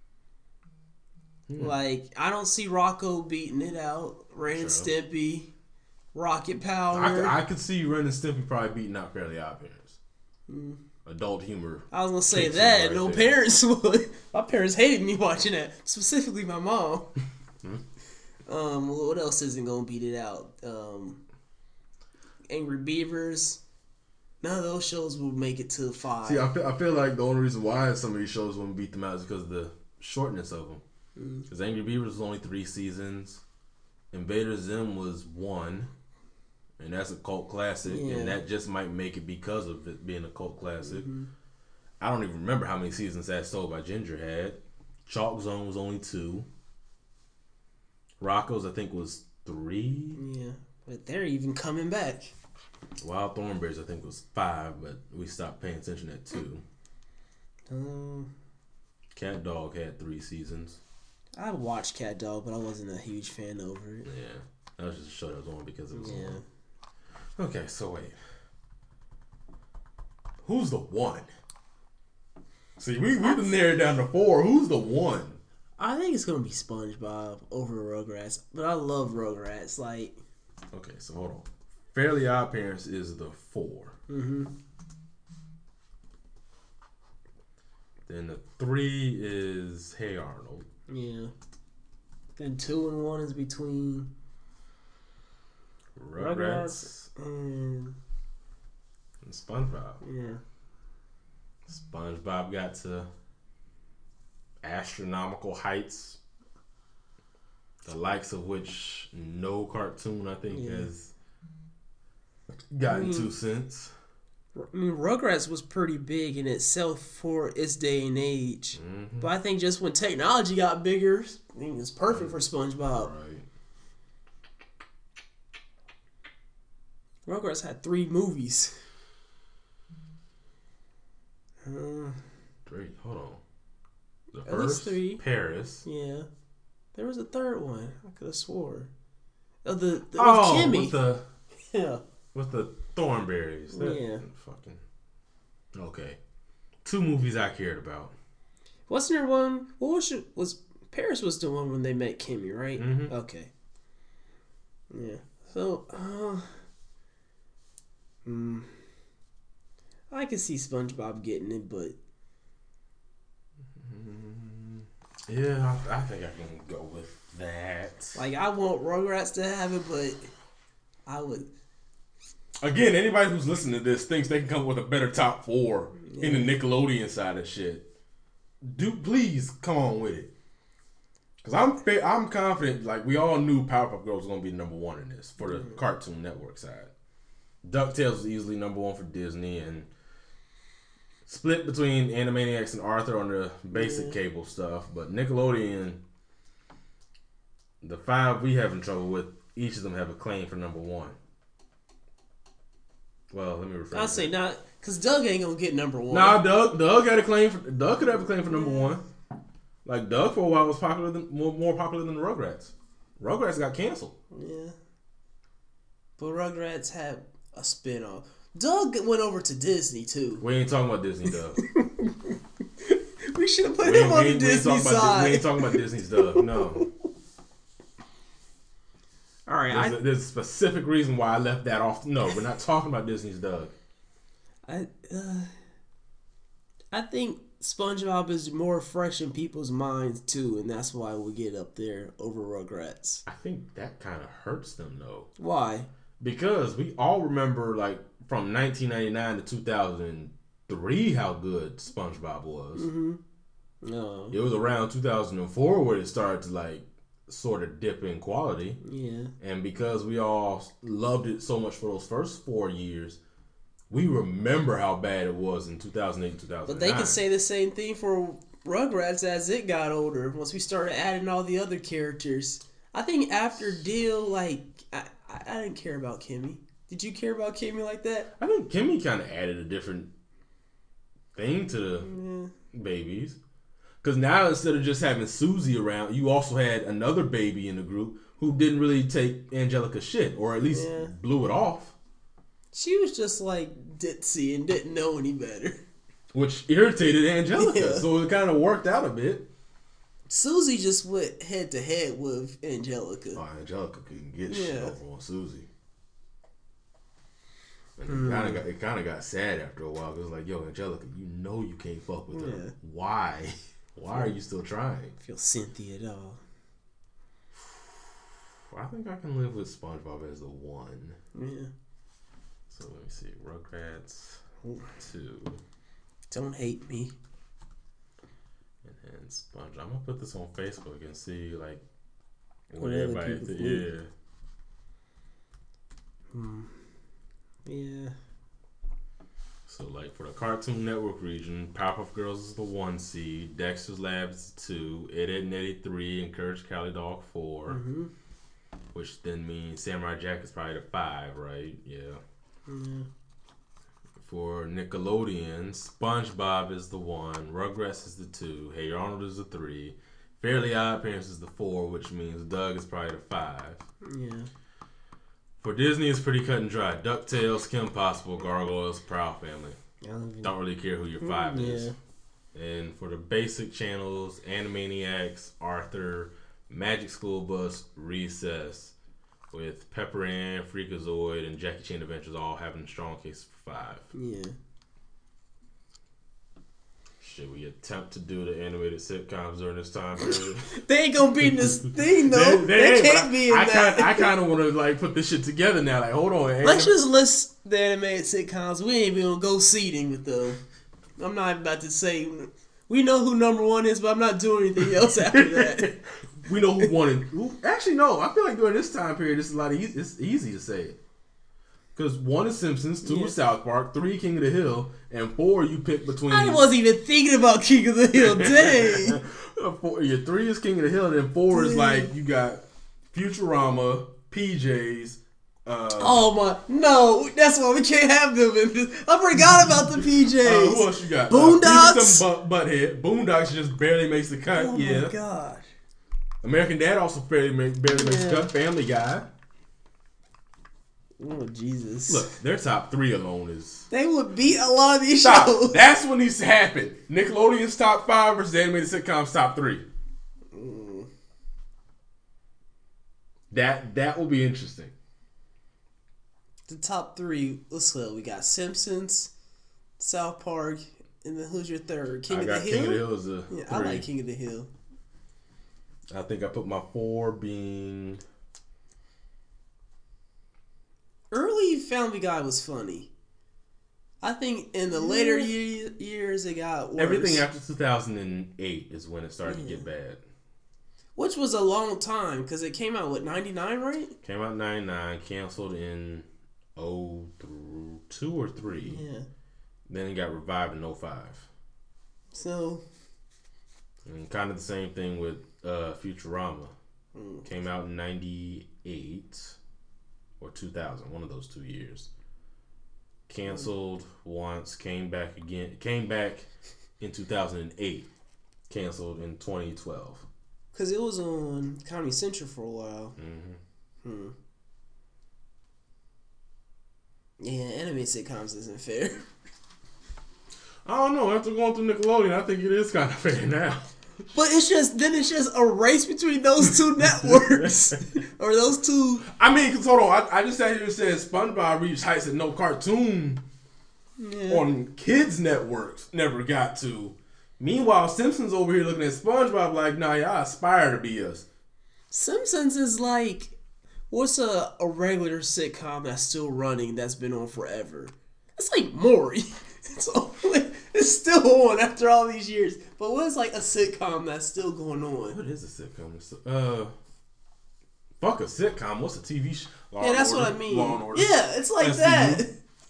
Hmm. Like I don't see Rocco beating it out. Ren and True. Stimpy, Rocket Power. I, could- I could see Ren and Stimpy probably beating out Fairly Odd Parents. Mm. Adult humor. I was gonna say Kicks that. him right no there. parents would. My parents hated me watching that. Specifically, my mom. um, what else isn't gonna beat it out? Um, Angry Beavers. None of those shows will make it to five. See, I feel, I feel like the only reason why some of these shows wouldn't beat them out is because of the shortness of them. Because Angry Beavers was only three seasons. Invader Zim was one. and that's a cult classic, Yeah. and that just might make it because of it being a cult classic. Mm-hmm. I don't even remember how many seasons that Sold by Ginger had. Chalk Zone was only two. Rocco's, I think, was three. Yeah, but they're even coming back. Wild Thornberries, I think, was five, but we stopped paying attention at two. Um, Cat Dog had three seasons. I watched Cat Dog, but I wasn't a huge fan over it. Yeah, that was just a show that was on because it was Yeah. on. Okay, so wait. Who's the one? See, we we done narrowed down to four. Who's the one? I think it's gonna be SpongeBob over Rugrats, but I love Rugrats. Like, Okay, so hold on. Fairly Odd Parents is the four. mm-hmm. Then the three is Hey Arnold. Yeah. Then two and one is between Rugrats, and and SpongeBob. yeah. SpongeBob got to astronomical heights, the likes of which no cartoon, I think, Yeah. has gotten I mean- to since. I mean, Rugrats was pretty big in itself for its day and age. Mhm. But I think just when technology got bigger, I think it's perfect for SpongeBob. Right. Rugrats had three movies. Uh, Great. Hold on. The At least first, three. Paris. yeah. There was a third one. I could have swore. Oh, the, the Oh, with Kimmy. with the yeah. with the Thornberries. That, Yeah. Fucking. Okay. Two movies I cared about. Wasn't there one? What was your, was Paris was the one when they met Kimmy, right? Mhm. Okay. Yeah. So, uh, mm, I can see SpongeBob getting it, but Yeah, I, I think I can go with that. like I want Rugrats to have it, but I would. Again, anybody who's listening to this thinks they can come up with a better top four in the Nickelodeon side of shit. Do please come on with it, because I'm fa- I'm confident. Like we all knew Powerpuff Girls was gonna be number one in this for the Cartoon Network side. DuckTales was easily number one for Disney, and split between Animaniacs and Arthur on the basic Yeah. cable stuff. But Nickelodeon, the five we having trouble with, each of them have a claim for number one. Well, let me rephrase. I'd say not, cause Doug ain't gonna get number one. Nah, Doug. Doug got a claim for. Doug could have a claim for number one. Like Doug for a while was popular than more, more popular than the Rugrats. Rugrats got canceled. Yeah. But Rugrats had a spinoff. Doug went over to Disney too. We ain't talking about Disney, Doug. We should have put we, him ain't- on we the ain't- we ain't Disney talking about Dis- side. we ain't talking about Disney's Doug. No. All right, There's, I, a, there's a specific reason why I left that off. No, we're not talking about Disney's Doug. I, uh, I think SpongeBob is more fresh in people's minds too, and that's why we get up there over Rugrats. I think that kind of hurts them though, Why? because we all remember like from nineteen ninety-nine to two thousand three how good SpongeBob was. Mm-hmm. No. It was around two thousand four where it started to like sort of dip in quality. Yeah. And because we all loved it so much for those first four years, we remember how bad it was in two thousand eight, two thousand nine. But they could say the same thing for Rugrats as it got older. Once we started adding all the other characters, I think after Deal, like I, I, I didn't care about Kimmy. Did you care about Kimmy like that? I think Kimmy kind of added a different thing to the Yeah. babies. Because now instead of just having Susie around, you also had another baby in the group who didn't really take Angelica's shit, or at least Yeah. blew it off. She was just like ditzy and didn't know any better. Which irritated Angelica, Yeah. so it kind of worked out a bit. Susie just went head to head with Angelica. Oh, Angelica couldn't get Yeah. shit over on Susie. And it kind of got it kind of got sad after a while. It was like, yo, Angelica, you know you can't fuck with her. Yeah. Why? Why are you still trying? Feel Cynthia at all. I think I can live with SpongeBob as the one. Yeah. So let me see, Rugrats two, Don't hate me. and then Sponge. I'm gonna put this on Facebook and see like what What other everybody. people Th- think. yeah. Hmm. Yeah. So, like, for the Cartoon Network region, Powerpuff Girls is the one seed, Dexter's Lab is the two, Ed, Ed and Eddie three, and Courage Cali Dog four. Mm-hmm. Which then means Samurai Jack is probably the five, right? Yeah. Yeah. For Nickelodeon, SpongeBob is the one, Rugrats is the two, Hey Arnold is the three, Fairly Odd Parents is the four, which means Doug is probably the five. Yeah. For Disney, it's pretty cut and dry. DuckTales, Kim Possible, Gargoyles, Proud Family. I don't even... Don't really care who your five Mm, is. yeah. And for the basic channels, Animaniacs, Arthur, Magic School Bus, Recess, with Pepper Ann, Freakazoid, and Jackie Chan Adventures all having strong cases for five. Yeah. Should we attempt to do the animated sitcoms during this time period? They ain't gonna be in this thing though. They, they, they can't but be in I, that. Kinda, I kind of want to like put this shit together now. Like, hold on. Let's just list the animated sitcoms. We ain't even gonna go seeding with them. I'm not about to say we know who number one is, but I'm not doing anything else after that. We know who won it. Who, actually, no. I feel like during this time period, it's a lot of easy. It's easy to say it. Because one is Simpsons, two Yeah. is South Park, three King of the Hill, and four you pick between. I wasn't even thinking about King of the Hill. Dang. four, your three is King of the Hill, and then four is Dang. like you got Futurama, P Js. Uh, Oh my! No, that's why we can't have them in this. I forgot about the P Js. uh, who else you got? Boondocks? Uh, Beavis and Butt, Butthead. Boondocks just barely makes the cut. Oh yeah. my gosh. American Dad also barely, make, barely makes the Yeah. cut. Family Guy. Oh Jesus! Look, their top three alone is. They would beat a lot of these Stop. shows. That's what needs to happen. Nickelodeon's top five versus animated sitcoms top three. Mm. That that will be interesting. The top three. Let's go. We got Simpsons, South Park, and then who's your third? King I of got the King Hill. of the Hill as a Yeah, three. I like King of the Hill. I think I put my four being. Early Family Guy was funny. I think in the later year, years it got worse. Everything after two thousand eight is when it started to get bad. Which was a long time because it came out with ninety-nine, right? Came out in ninety-nine, canceled in oh through two or three. Yeah. Then it got revived in oh five. So. And kind of the same thing with uh, Futurama. Mm. Came out in ninety-eight or two thousand, one of those two years. Canceled once, came back again, came back in two thousand eight. Canceled in twenty twelve. Because it was on Comedy Central for a while. Mm-hmm. Hmm. Yeah, animated sitcoms isn't fair. I don't know. After going through Nickelodeon, I think it is kind of fair now. But it's just, then it's just a race between those two networks. Or those two. I mean, cause hold on, I, I just sat here and said SpongeBob reached heights that no cartoon Yeah. on kids networks never got to. Meanwhile, Simpsons over here looking at SpongeBob like, nah, y'all aspire to be us. Simpsons is like, what's a, a regular sitcom that's still running that's been on forever? It's like Maury. It's only, it's still on after all these years. But what's like a sitcom that's still going on? What is a sitcom? It's, uh, fuck a sitcom. What's a T V show? Law Yeah, and that's Order. what I mean. Law and Order. Yeah, it's like S V U. that.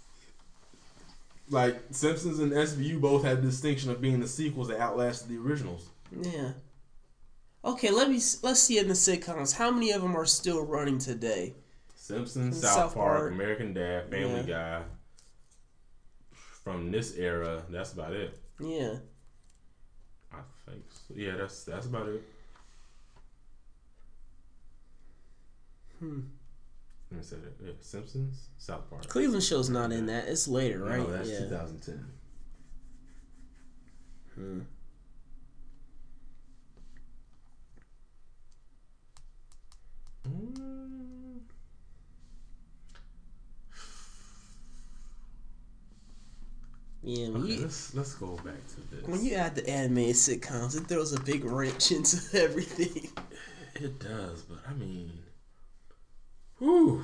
Like Simpsons and S V U both had the distinction of being the sequels that outlasted the originals. Yeah. Okay, let me let's see in the sitcoms how many of them are still running today. Simpsons, South South, Park, Park. American Dad, Family Yeah. Guy. From this era, that's about it. Yeah. I think so. Yeah, that's that's about it. Hmm. Let me say that. Yeah, Simpsons, South Park. Cleveland Show's not in that. It's later, right? No, that's yeah. twenty ten. Hmm. Mm. Yeah, when, Okay, you, let's let's go back to this. when you add the animated sitcoms, it throws a big wrench into everything. It does, but I mean, whew,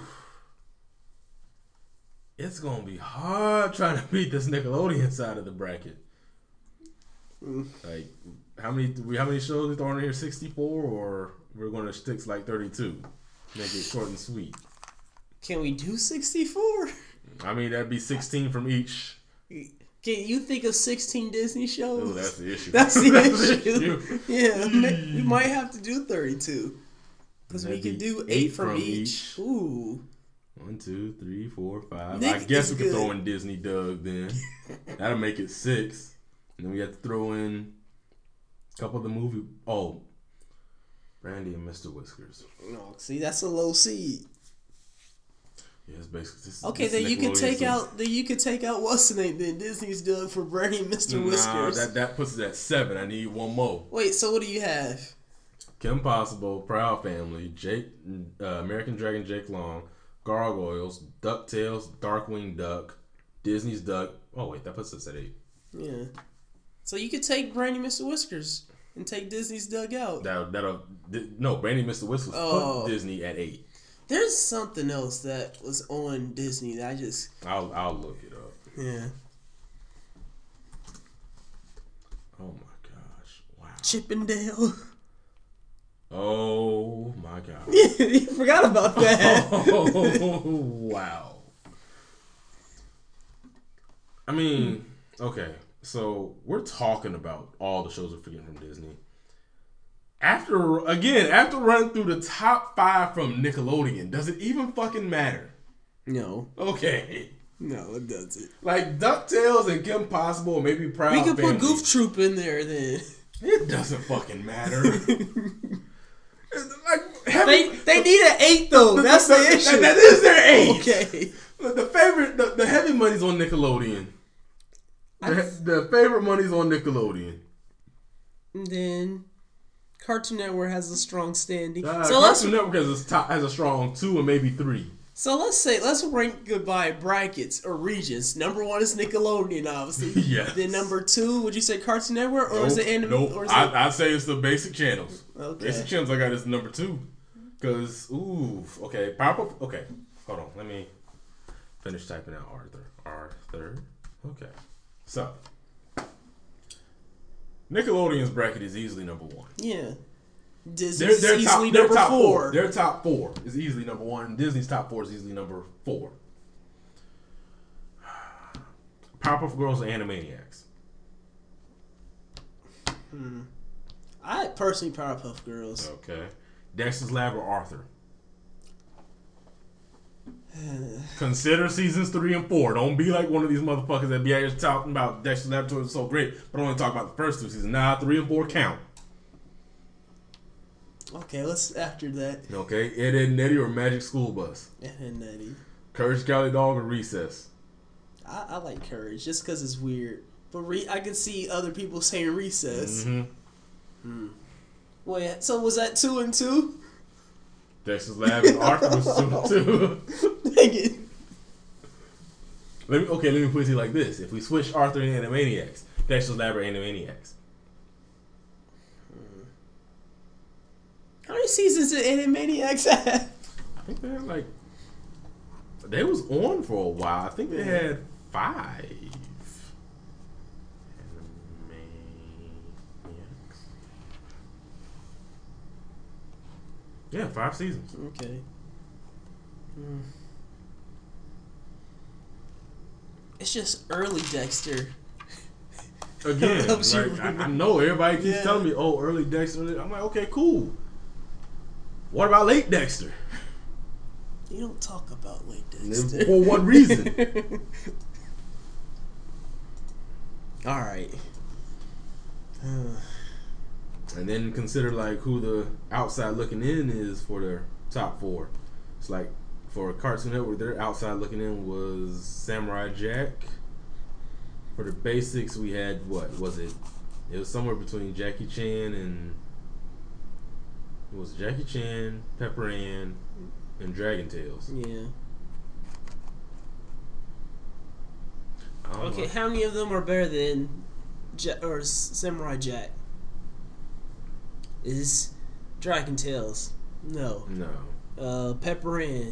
it's gonna be hard trying to beat this Nickelodeon side of the bracket. Mm. Like, how many we how many shows we throwing in here? sixty-four, or we're gonna stick to like thirty-two. Make it short and sweet. Can we do sixty-four? I mean, that'd be sixteen from each. Can you think of sixteen Disney shows? Oh, that's the issue. That's the That's the issue. issue. Yeah, ma- we might have to do thirty-two. Because we That'd can be do eight, eight from, from each. each. Ooh. One, two, three, four, five. Nick I guess is we could good. throw in Disney Doug then. That'll make it six. And then we have to throw in a couple of the movie. Oh, Brandy and Mister Whiskers. No, see, that's a low seed. Yeah, it's basically this. Okay, this then you could Nickelodeon's take the- out. Then you could take out what's the name? Then Disney's Doug for Brandy and Mister Nah, Whiskers. that that puts it at seven. I need one more. Wait, so what do you have? Kim Possible, Proud Family, Jake, uh, American Dragon, Jake Long, Gargoyles, DuckTales, Darkwing Duck, Disney's Duck. Oh wait, that puts us at eight. Yeah. So you could take Brandy and Mister Whiskers and take Disney's Doug out. That that'll no Brandy and Mister Whiskers Oh. put Disney at eight. There's something else that was on Disney that I just I'll I'll look it up. yeah. Oh my gosh! Wow. Chippendale. Oh my gosh! You forgot about that. Oh wow! I mean, okay, so we're talking about all the shows we're forgetting from Disney. After again, after running through the top five from Nickelodeon, does it even fucking matter? No, Okay, no, it doesn't. like DuckTales and Kim Possible, maybe Proud We could Family. put Goof Troop in there then. It doesn't fucking matter. Like They heavy, they need an eight though. That's the that- issue. That is their eight. Okay. The, the favorite, the, the heavy money's on Nickelodeon. The, the favorite money's on Nickelodeon. And then Cartoon Network has a strong standing. Uh, so let's Cartoon Network has a, top, has a strong two and maybe three. so let's say let's rank goodbye brackets or regions. Number one is Nickelodeon, obviously. Yes. Then number two, would you say Cartoon Network or is it anime? Nope. Or is I, it, I'd say it's the basic channels. Okay. Basic channels I got is number two. Cause ooh, okay, Powerpuff. Okay, hold on. Let me finish typing out Arthur. Arthur. Okay. So Nickelodeon's bracket is easily number one. yeah. They're, Disney's they're easily top, they're number top four. four. Their top four is easily number one. And Disney's top four is easily number four. Powerpuff Girls and Animaniacs. I personally Powerpuff Girls. Okay. Dexter's Lab or Arthur. Consider seasons three and four. Don't be like one of these motherfuckers that be out here talking about Dexter's Laboratory is so great, but only talk about the first two seasons. Nah, three and four count. Okay, let's after that. Okay. Ed, Ed and Eddie or Magic School Bus. And Nettie. Courage Cowardly Dog or Recess. I, I like Courage just because it's weird. But re- I can see other people saying Recess. Mm-hmm. Wait, so was that two and two? Dexter's Lab and Arthur was two and two. Dang it. Let me, okay, let me put it to you like this. If we switch Arthur and Animaniacs, Dexter's Lab or Animaniacs. How many seasons did Animaniacs have? I think they had like, they was on for a while. I think they had five. Animaniacs. Yeah, five seasons. Okay. Hmm. It's just early Dexter. Again, Helps you like, I, I remember. know everybody keeps Yeah. telling me, "Oh, early Dexter." I'm like, okay, cool. What about late Dexter? You don't talk about late Dexter. For what reason? All right. Uh, And then consider like who the outside looking in is for their top four. It's like for Cartoon Network, their outside looking in was Samurai Jack. For the basics, we had what was it? It was somewhere between Jackie Chan and it was Jackie Chan, Pepper Ann, and Dragon Tales. yeah. I don't Okay, know. how many of them are better than ja- or S- Samurai Jack? Is Dragon Tales? No. No. Uh, Pepper Ann.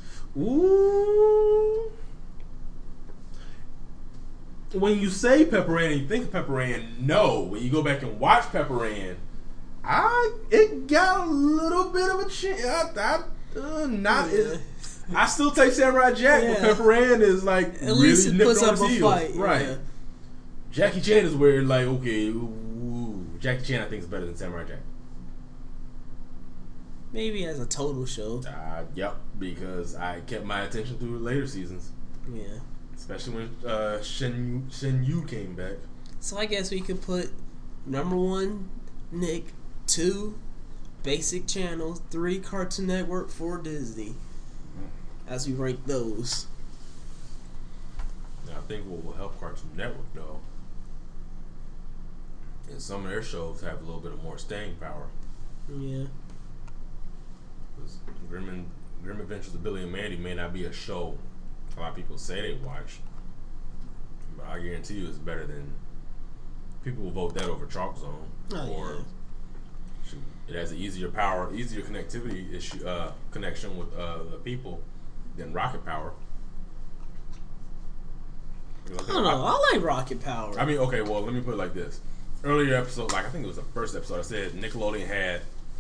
Ooh. When you say Pepper Ann and you think of Pepper Ann, no. When you go back and watch Pepper Ann, I it got a little bit of a chance. I, I, uh, not Yeah. as, I still take Samurai Jack, Yeah. but Pepper Ann is like At really least it nipping puts on up his a heels. fight. Right. Yeah. Jackie Chan is where like okay, ooh, Jackie Chan I think is better than Samurai Jack. Maybe as a total show. Uh, yep, because I kept my attention through the later seasons, Yeah. especially when uh, Shin Shin Yu came back. So I guess we could put number one, Nick, two, basic channels, three, Cartoon Network, four, Disney. As we rank those. Now, I think what will help Cartoon Network though is some of their shows have a little bit of more staying power. Yeah. Because Grim, and, Grim Adventures of Billy and Mandy may not be a show a lot of people say they watch, but I guarantee you it's better than people will vote that over Chalk Zone. Oh, or yeah. shoot, it has an easier power, easier connectivity issue, uh, connection with uh, the people than Rocket Power. I don't know. I like Rocket Power. I mean, okay, well, let me put it like this. Earlier episode, like I think it was the first episode, I said Nickelodeon had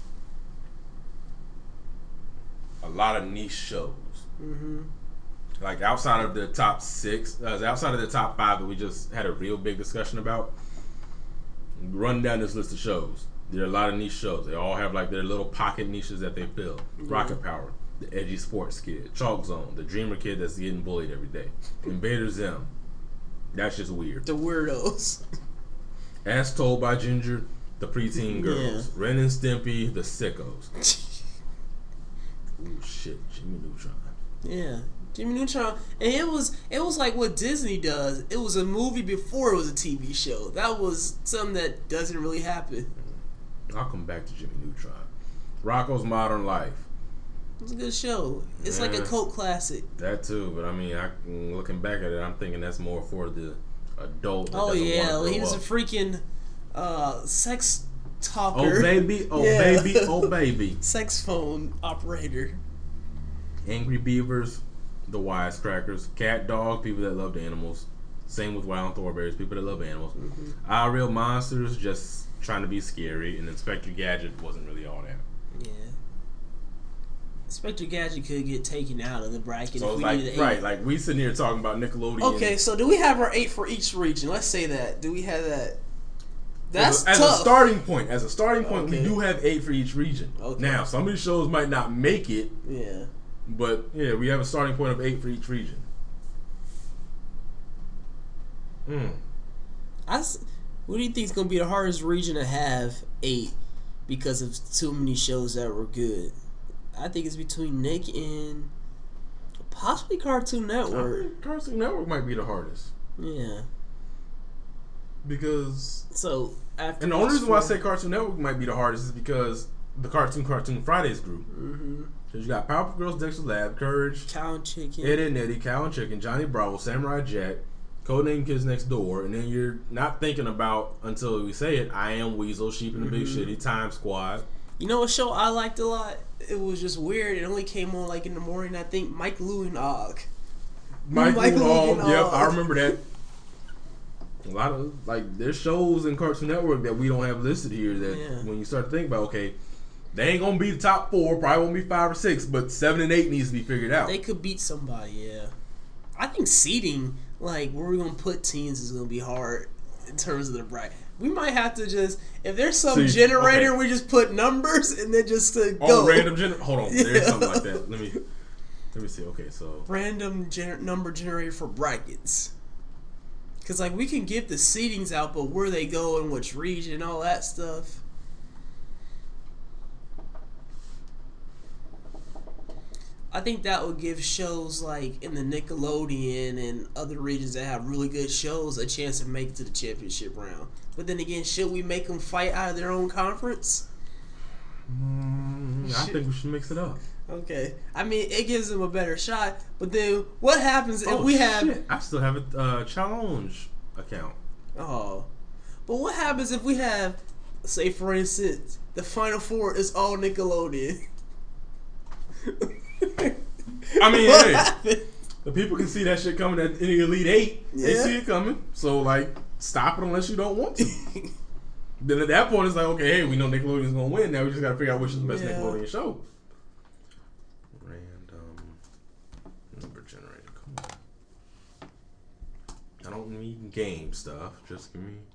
a lot of niche shows. Mm-hmm. Like outside of the top six, uh, outside of the top five that we just had a real big discussion about, run down this list of shows. There are a lot of niche shows. They all have like their little pocket niches that they fill. Yeah. Rocket Power, the edgy sports kid. Chalk Zone, the dreamer kid that's getting bullied every day. Invader Zim, that's just weird. The weirdos. As Told by Ginger, the preteen girls. Yeah. Ren and Stimpy, the sickos. Ooh, shit, Jimmy Neutron. Yeah. Jimmy Neutron, and it was it was like what Disney does. It was a movie before it was a T V show. That was something that doesn't really happen. I'll come back to Jimmy Neutron. Rocco's Modern Life. It's a good show. It's like a Yeah. cult classic. That too, but I mean, I looking back at it, I'm thinking that's more for the adult. That Oh doesn't yeah, wanna he grow was a up. freaking uh, sex talker. Oh baby, oh Yeah. baby, oh baby. Sex phone operator. Angry Beavers, the Wisecrackers. Cat Dog, people that loved animals. Same with Wild Thornberries, people that love animals. Mm-hmm. Our Real Monsters, just trying to be scary, and Inspector Gadget wasn't really all that. Yeah. Inspector Gadget could get taken out of the bracket So if it's we like, needed eight. right, like we sitting here talking about Nickelodeon. Okay, so do we have our eight for each region? Let's say that. Do we have that? That's as, a, as tough. a starting point, as a starting point, Okay. we do have eight for each region. Okay. Now, some of these shows might not make it, Yeah. but yeah, we have a starting point of eight for each region. Mm. I s- what do you think is going to be the hardest region to have eight because of too many shows that were good? I think it's between Nick and possibly Cartoon I Network. think Cartoon Network might be the hardest Yeah. because, So after and the only these reason why I four- say Cartoon Network might be the hardest is because the Cartoon Cartoon Fridays group. Mhm. Because you got Powerpuff Girls, Dexter Lab, Courage, Cow and Chicken. Ed and Eddie, Cow and Chicken, Johnny Bravo, Samurai Jack, Codename Kids Next Door, and then you're not thinking about, until we say it, I Am Weasel, Sheep and the Big Mm-hmm. Shitty, Time Squad. You know what show I liked a lot? It was just weird. It only came on like in the morning. I think Mike, Lou, and Og. Michael Michael Hall, Egan yep, Hall. I remember that. A lot of, like, there's shows in Cartoon Network that we don't have listed here that Yeah. when you start to think about, okay, they ain't gonna be the top four, probably won't be five or six, but seven and eight needs to be figured out. They could beat somebody, yeah. I think seeding, like where we're gonna put teams, is gonna be hard in terms of the bracket. We might have to just, if there's some See, generator, okay. we just put numbers and then just uh, Oh, go. random gener- hold on, there's Yeah. something like that. Let me let me see. Okay, so Random gener- number generator for brackets. Cause like we can give the seedings out, but where they go and which region, all that stuff. I think that would give shows like in the Nickelodeon and other regions that have really good shows a chance to make it to the championship round. But then again, should we make them fight out of their own conference? mm, I think we should mix it up. Okay, I mean it gives them a better shot. But then what happens if Oh, we have? shit. I still have a uh, challenge account. Oh, but what happens if we have, say for instance, the Final Four is all Nickelodeon? I mean, What hey, happens? the people can see that shit coming at in the Elite Eight. They Yeah. see it coming. So, like, stop it unless you don't want to. Then at that point, it's like, okay, hey, we know Nickelodeon's going to win. Now we just got to figure out which is the best Yeah. Nickelodeon show. Random want me game stuff. Just give me.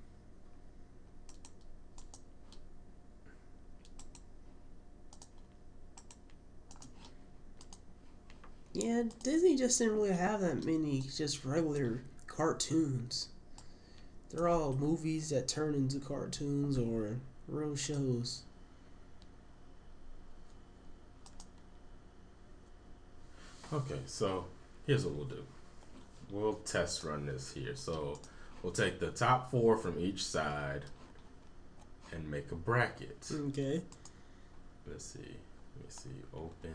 Yeah, Disney just didn't really have that many just regular cartoons. They're all movies that turn into cartoons or real shows. Okay, so here's what we'll do. We'll test run this here. So we'll take the top four from each side and make a bracket. Okay. Let's see. Let me see. Open.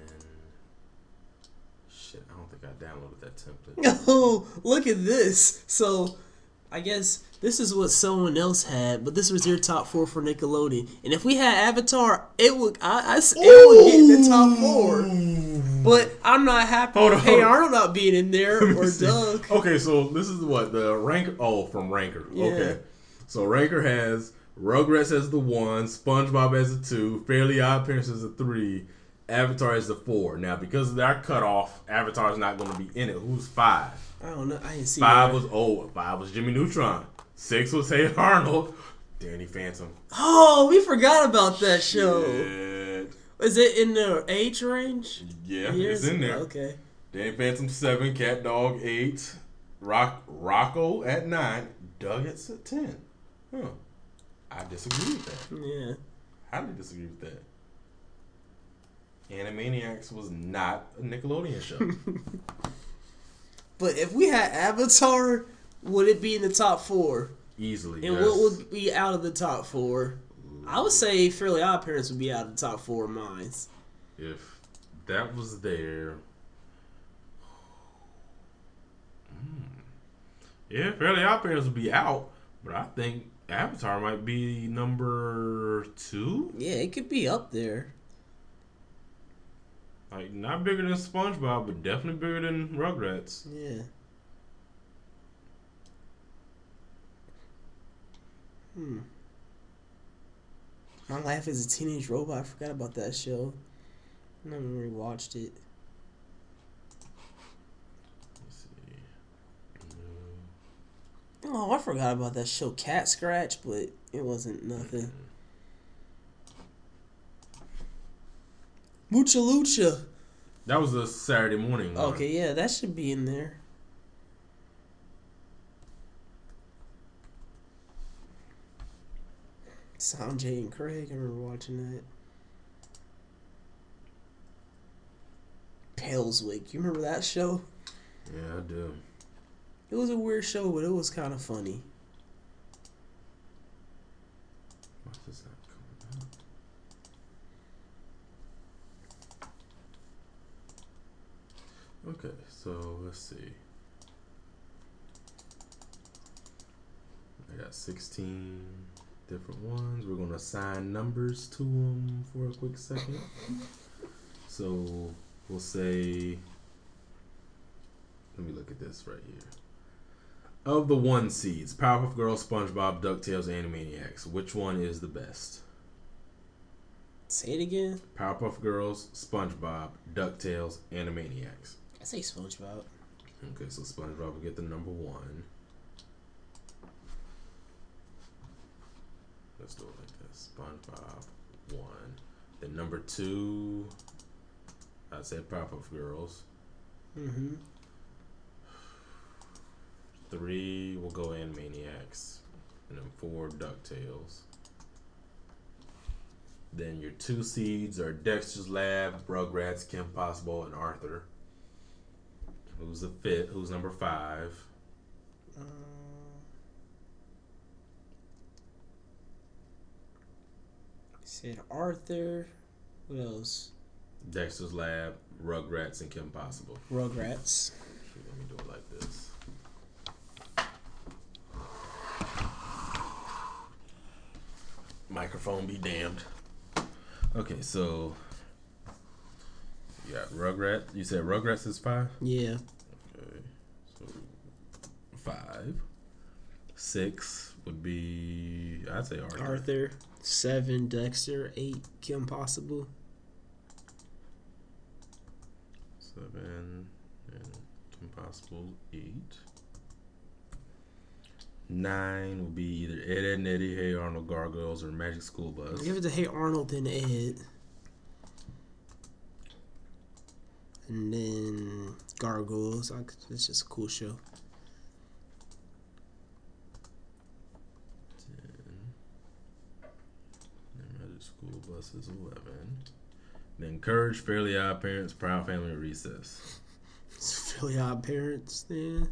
Shit, I don't think I downloaded that template. Oh, look at this. So, I guess this is what someone else had, but this was your top four for Nickelodeon. And if we had Avatar, it would I, I, it would get in the top four. But I'm not happy Hold with on, Hey hold on. Arnold not being in there Let me or see. Doug. Okay, so this is what the rank. Oh, from Ranker. Yeah. Okay, so Ranker has Rugrats as the one, SpongeBob as a two, Fairly Odd Parents as a three, Avatar as the four. Now, because of that cutoff, Avatar is not going to be in it. Who's five? I don't know. I didn't see Five that. was oh, five was Jimmy Neutron. Six was Hey Arnold. Danny Phantom. Oh, we forgot about that show. Shit. Is it in the age range? Yeah, Years? it's in there. Okay. Danny Phantom seven, Cat Dog eight, Rock Rocco at nine, Doug at ten. Huh. I disagree with that. Yeah. Highly disagree with that. Animaniacs was not a Nickelodeon show. But if we had Avatar, would it be in the top four? Easily. And yes. what would be out of the top four? I would say Fairly Odd Parents would be out of the top four of mine. If that was there. Hmm. Yeah, Fairly Odd Parents would be out, but I think Avatar might be number two. Yeah, it could be up there. Like, not bigger than SpongeBob, but definitely bigger than Rugrats. Yeah. Hmm. My Life as a Teenage Robot. I forgot about that show. I never really watched it. Let's see. Oh, I forgot about that show, Cat Scratch, but it wasn't nothing. Mucha Lucha. That was a Saturday morning one. Okay, yeah, that should be in there. Sanjay and Craig, I remember watching that. Paleswick, you remember that show? Yeah, I do. It was a weird show, but it was kind of funny. Why is that coming up? Okay, so let's see. I got sixteen different ones. We're going to assign numbers to them for a quick second. So we'll say, let me look at this right here. Of the one seeds, Powerpuff Girls, SpongeBob, DuckTales, Animaniacs, which one is the best? Say it again. Powerpuff Girls, SpongeBob, DuckTales, Animaniacs. I say SpongeBob. Okay, so SpongeBob will get the number one. Let's do it like this. SpongeBob, one. Then number two, I said Powerpuff Girls. Mm-hmm. Three, we'll go Animaniacs. And then four, DuckTales. Then your two seeds are Dexter's Lab, Rugrats, Kim Possible, and Arthur. Who's the fifth? Who's number five? Uh, said Arthur. What else? Dexter's Lab, Rugrats, and Kim Possible. Rugrats. Shoot, let me do it like this. Microphone be damned. Okay, so you got Rugrats. You said Rugrats is five? Yeah. Okay, so five. Six would be, I'd say Arthur. Arthur. Seven. Dexter. Eight. Kim Possible. Seven and Kim Possible eight. Nine will be either Ed, Ed and Eddie, Hey Arnold, Gargoyles, or Magic School Bus. Give it to Hey Arnold, then Ed. And then Gargoyles. I, it's just a cool show. Magic School Bus is eleven. Then Courage, Fairly Odd Parents, Proud Family, and Recess. It's Fairly Odd Parents, then.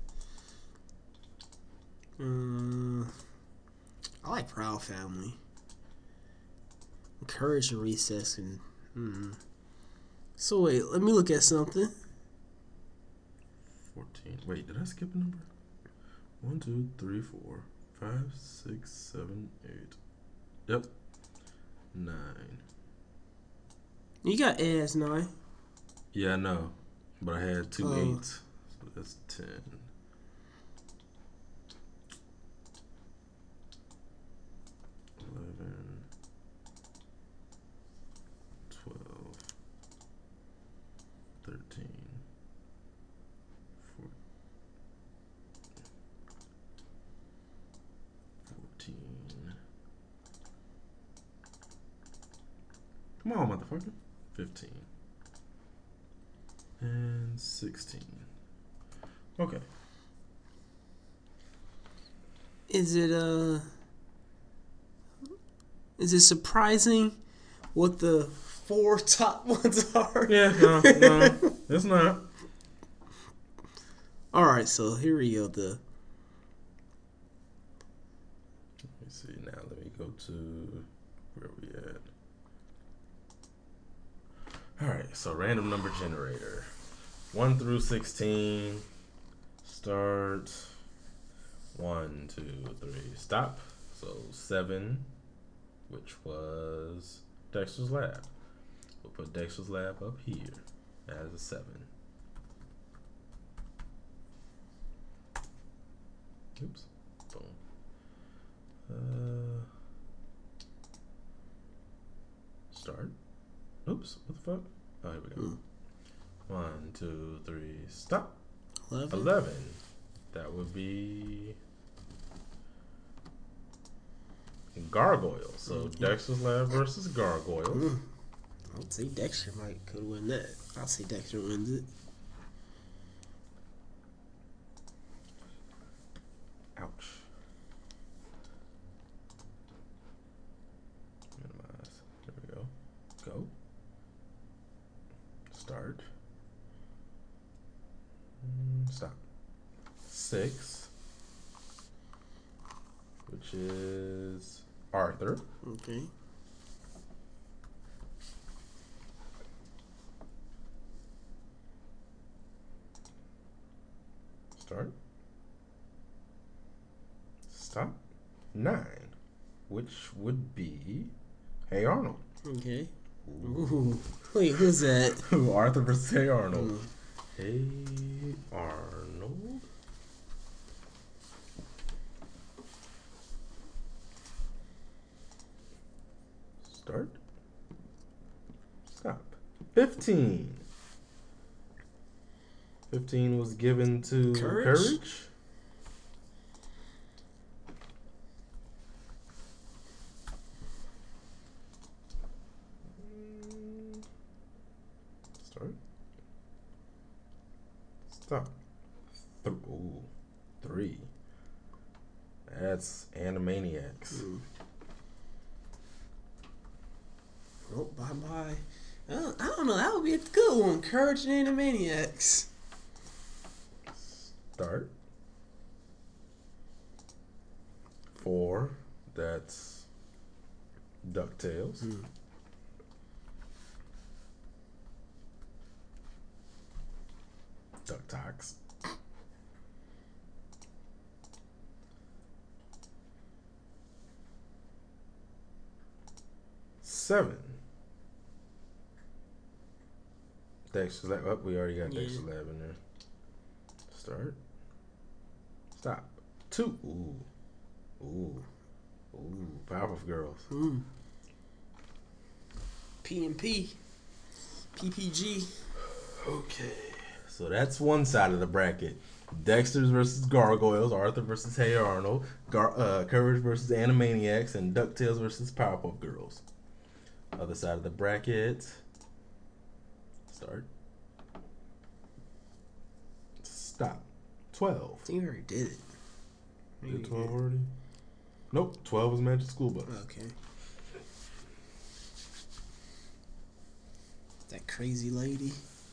Uh, I like Proud Family. Courage and Recess. And, hmm. So, wait, let me look at something. fourteen. Wait, did I skip a number? one, two, three, four, five, six, seven, eight. Yep. nine. You got Ed as nine. Yeah, I know. But I had two Oh. eights. So that's ten. eleven. twelve. thirteen. fourteen. Come on, motherfucker. fifteen. And sixteen. Okay. Is it uh is it surprising what the four top ones are? Yeah, no, no, it's not. Alright, so here we go. The Let me see now. Let me go to where we at. Alright, so random number generator. one through sixteen. Start. one, two, three, stop. So seven, which was Dexter's Lab. We'll put Dexter's Lab up here as a seven. Oops. Boom. Uh, start. Oops. What the fuck? Oh, here we go. Mm. One, two, three, stop. eleven. eleven. That would be Gargoyles. So Mm. Dexter's Lab versus Gargoyles. Mm. I'd say Dexter might could win that. I'll say Dexter wins it. Ouch. Minimize. There we go. Go. Start. Mm, Stop. Six. Which is Arthur. Okay. Start. Stop. Nine. Which would be Hey Arnold. Okay. Ooh. Wait, who's that? Arthur versus Hey Arnold. Mm. Hey Arnold. Start. Stop. Fifteen. Fifteen was given to Courage? Courage. Start. Stop. Th- ooh, three. That's Animaniacs. Mm. Oh, bye bye. I don't, I don't know. That would be a good one. Courage and Animaniacs. Start. Four. That's DuckTales. Mm. DuckTales. Seven. Dexter's Lab. Oh, we already got Yeah. Dexter's Lab in there. Start. Stop. Two. Ooh. Ooh. Ooh. Powerpuff Girls. Mm. P and P. P P G. Okay. So that's one side of the bracket. Dexter's versus Gargoyles, Arthur versus Hey Arnold, Gar- uh, Courage versus Animaniacs, and DuckTales versus Powerpuff Girls. Other side of the bracket. Start. Stop. twelve. I think we already did it. Maybe Did we twelve already? Nope. twelve was Magic School Bus. Okay. That crazy lady.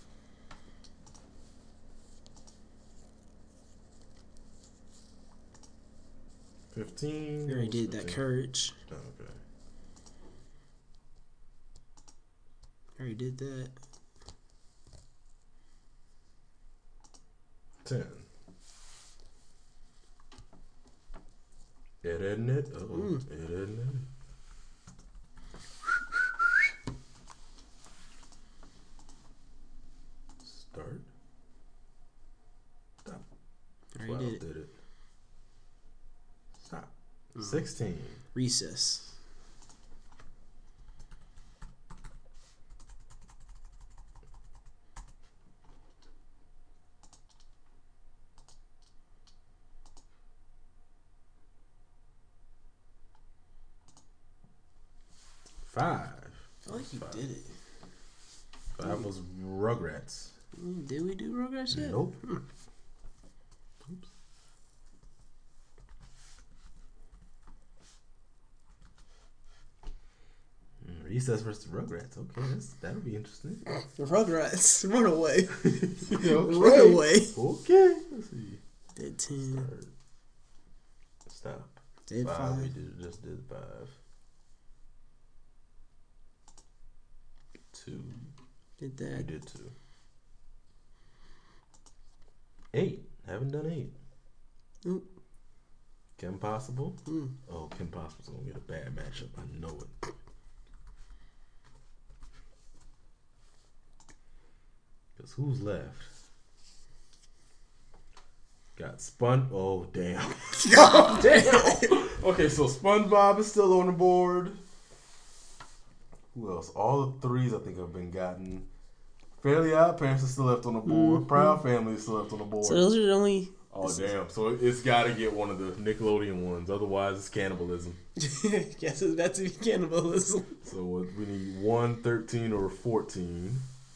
fifteen. We already did that. fifteen? Courage. Oh, okay. Already did that. ten. Ed, Ed, and Ed. Uh oh. Mm. Ed, Ed, and Ed. Start. Stop. Already twelve did it. did it. Stop. sixteen. Recess. Five. I feel like you Five. did it. Five was Rugrats. Mm, Did we do Rugrats yet? Nope. Hmm. Oops. Mm, Recess versus Rugrats. Okay, that's, that'll be interesting. Rugrats. Run away. okay. Run away. Okay. Let's see. Did ten. Start. Stop. Did five. five. We did, just did five. Two. Did We that. did two. Eight. Haven't done eight. Oop. Kim Possible. Mm. Oh, Kim Possible's gonna get a bad matchup. I know it. Cause who's left? Got Spon. Oh damn. God damn. Okay, so SpongeBob is still on the board. Who else? All the threes I think have been gotten. Fairly Odd Parents is still left on the board. Mm-hmm. Proud Family is still left on the board. So those are the only. Oh damn! So it's got to get one of the Nickelodeon ones, otherwise it's cannibalism. Guess it's about to be cannibalism. So what, we need one, thirteen, or fourteen.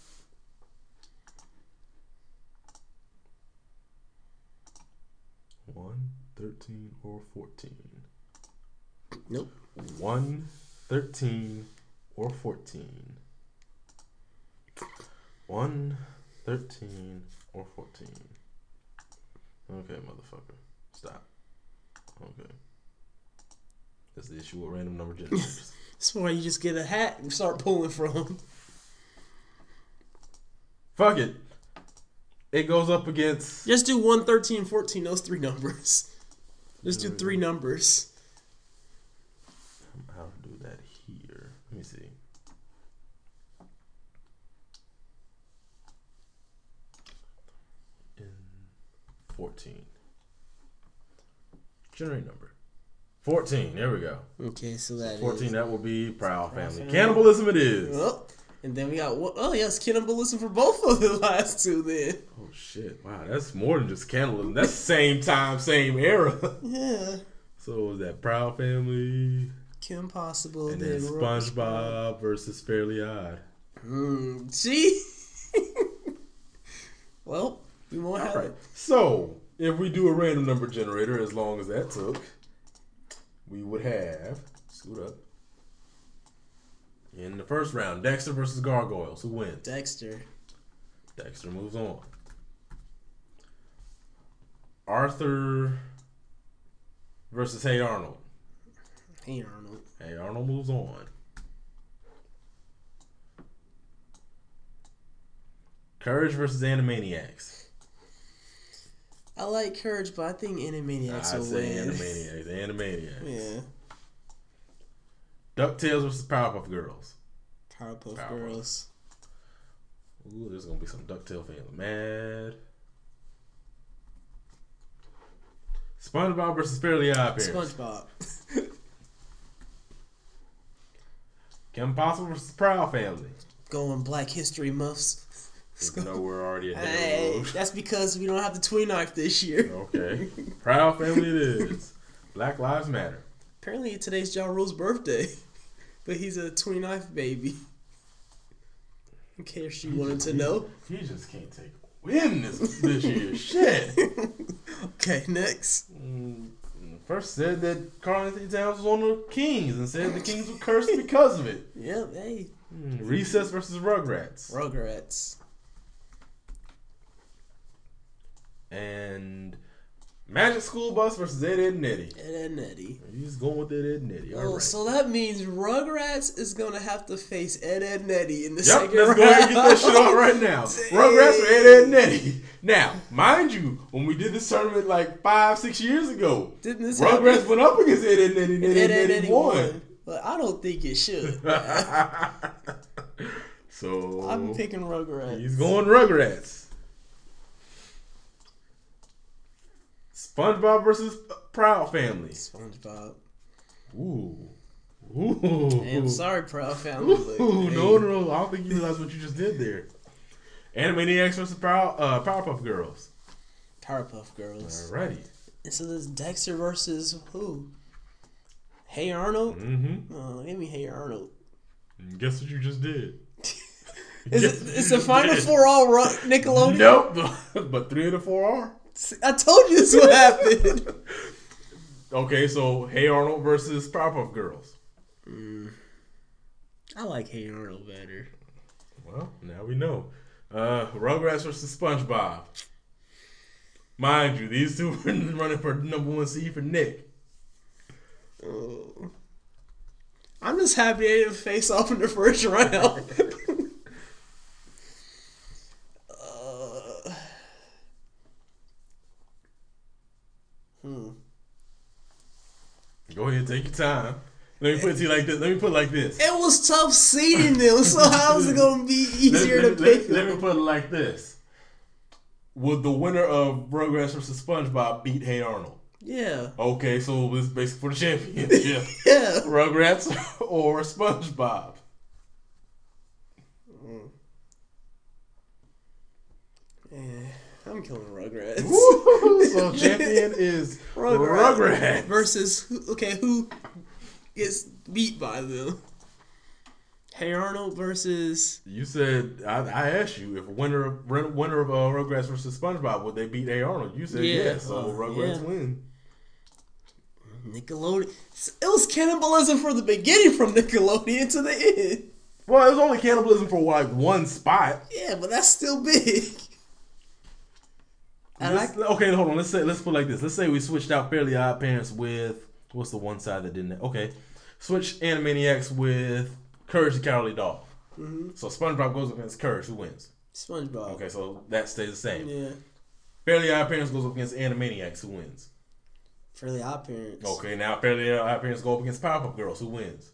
One, thirteen, or fourteen. Nope. One, thirteen, or fourteen. One, thirteen, or fourteen. Okay, motherfucker. Stop. Okay. That's the issue with random number generators. That's why you just get a hat and start pulling from. Fuck it. It goes up against. Just do one, thirteen, fourteen, those three numbers. Just do three numbers. How to do that here? Let me see. In fourteen. Generate number. fourteen. There we go. Okay, so that fourteen. is. That will be Proud Proud Family. Family. Cannibalism it is. Oh, and then we got. Oh, yes, cannibalism for both of the last two then. Oh shit! Wow, that's more than just cannibalism. That's same time, same era. Yeah. So was that Proud Family, Kim Possible, and then then SpongeBob versus Fairly Odd. Hmm. See? Well, we won't have Right. it. So if we do a random number generator, as long as that took, we would have scoot up in the first round. Dexter versus Gargoyles. Who wins? Dexter. Dexter moves on. Arthur versus Hey Arnold. Hey, Arnold. Hey Arnold moves on. Courage versus Animaniacs. I like Courage, but I think Animaniacs I'd will say win. Animaniacs. Animaniacs. Yeah. DuckTales versus Powerpuff Girls. Powerpuff Powerpuff. Girls. Ooh, there's gonna be some DuckTale fans mad. SpongeBob versus Fairly Odd Parents. SpongeBob. Kim Possible versus Proud Family. Going Black History Months. Even though we're already at the Hey, road. that's because we don't have the twin knife this year. Okay. Proud Family it is. Black Lives Matter. Apparently today's Ja Rule's birthday, but he's a twin knife baby. In case you wanted to know. He just can't take a win this, this year. Shit. Okay, next. Mm, First said that Karl Anthony Towns was on the Kings and said the Kings were cursed because of it. Yep, hey. Mm, Recess versus Rugrats. Rugrats. And Magic School Bus versus Ed, Ed, and Eddie. Ed, Ed, and Eddie. He's going with Ed, Ed, and Eddie. All Oh, right. so that means Rugrats is gonna have to face Ed, Ed, and Eddie in the Yep, second let's round. go ahead and get that shit on right now. Rugrats or Ed, Ed, and Eddie. Now, mind you, when we did this tournament like five, six years ago, Didn't this Rugrats happen? went up against Ed, Ed, and Eddie, and Ed, Ed, Ed, Ed, and and Eddie Eddie won. won. But I don't think it should. So I'm picking Rugrats. he's going Rugrats. SpongeBob versus Proud Family. SpongeBob. Ooh. Ooh. Hey, I'm sorry, Proud Family. but, Ooh, hey, no, no, no. I don't think you realize what you just did there. Animaniacs versus Proud, uh, Powerpuff Girls. Powerpuff Girls. Alrighty. And so this Dexter versus who? Hey Arnold? Mm-hmm. Oh, give me Hey Arnold. And guess what you just did? Is Guess it, what it's you the just final did? four all run, Nickelodeon? Nope. But three of the four are. I told you this would happen. Okay, so Hey Arnold versus Powerpuff Girls. I like Hey Arnold better. Well, now we know. Uh, Rugrats versus SpongeBob. Mind you, these two were running for number one seed for Nick. Oh. I'm just happy they didn't face off in the first round. uh, hmm. Go ahead, take your time. Let me put it to you like this. Let me put it like this. It was tough seeding them, so how is it going to be easier let, to let- pick let, let them? me put it like this. Would the winner of Rugrats versus SpongeBob beat Hey Arnold? Yeah. Okay, so it's basically for the championship. Yeah. Rugrats or SpongeBob? Yeah. I'm killing Rugrats. Woo! So champion is Rugrats. Rugrats. Versus, who- okay, who gets beat by them? Hey Arnold versus... You said I, I asked you if winner of winner of uh, Rugrats versus SpongeBob would they beat Hey Arnold? You said Yeah. yes, so Uh, Rugrats yeah. win. Nickelodeon. It was cannibalism from the beginning from Nickelodeon to the end. Well, it was only cannibalism for like one spot. Yeah, but that's still big. And Let's- okay, hold on. Let's say let's put it like this. Let's say we switched out Fairly Odd Parents with what's the one side that didn't? Okay, switch Animaniacs with Courage the Cowardly Dog. Mm-hmm. So SpongeBob goes up against Courage. Who wins? SpongeBob. Okay, so that stays the same. Yeah. Fairly Odd Parents goes up against Animaniacs. Who wins? Fairly Odd Parents. Okay, now Fairly Odd Parents go up against Powerpuff Girls. Who wins?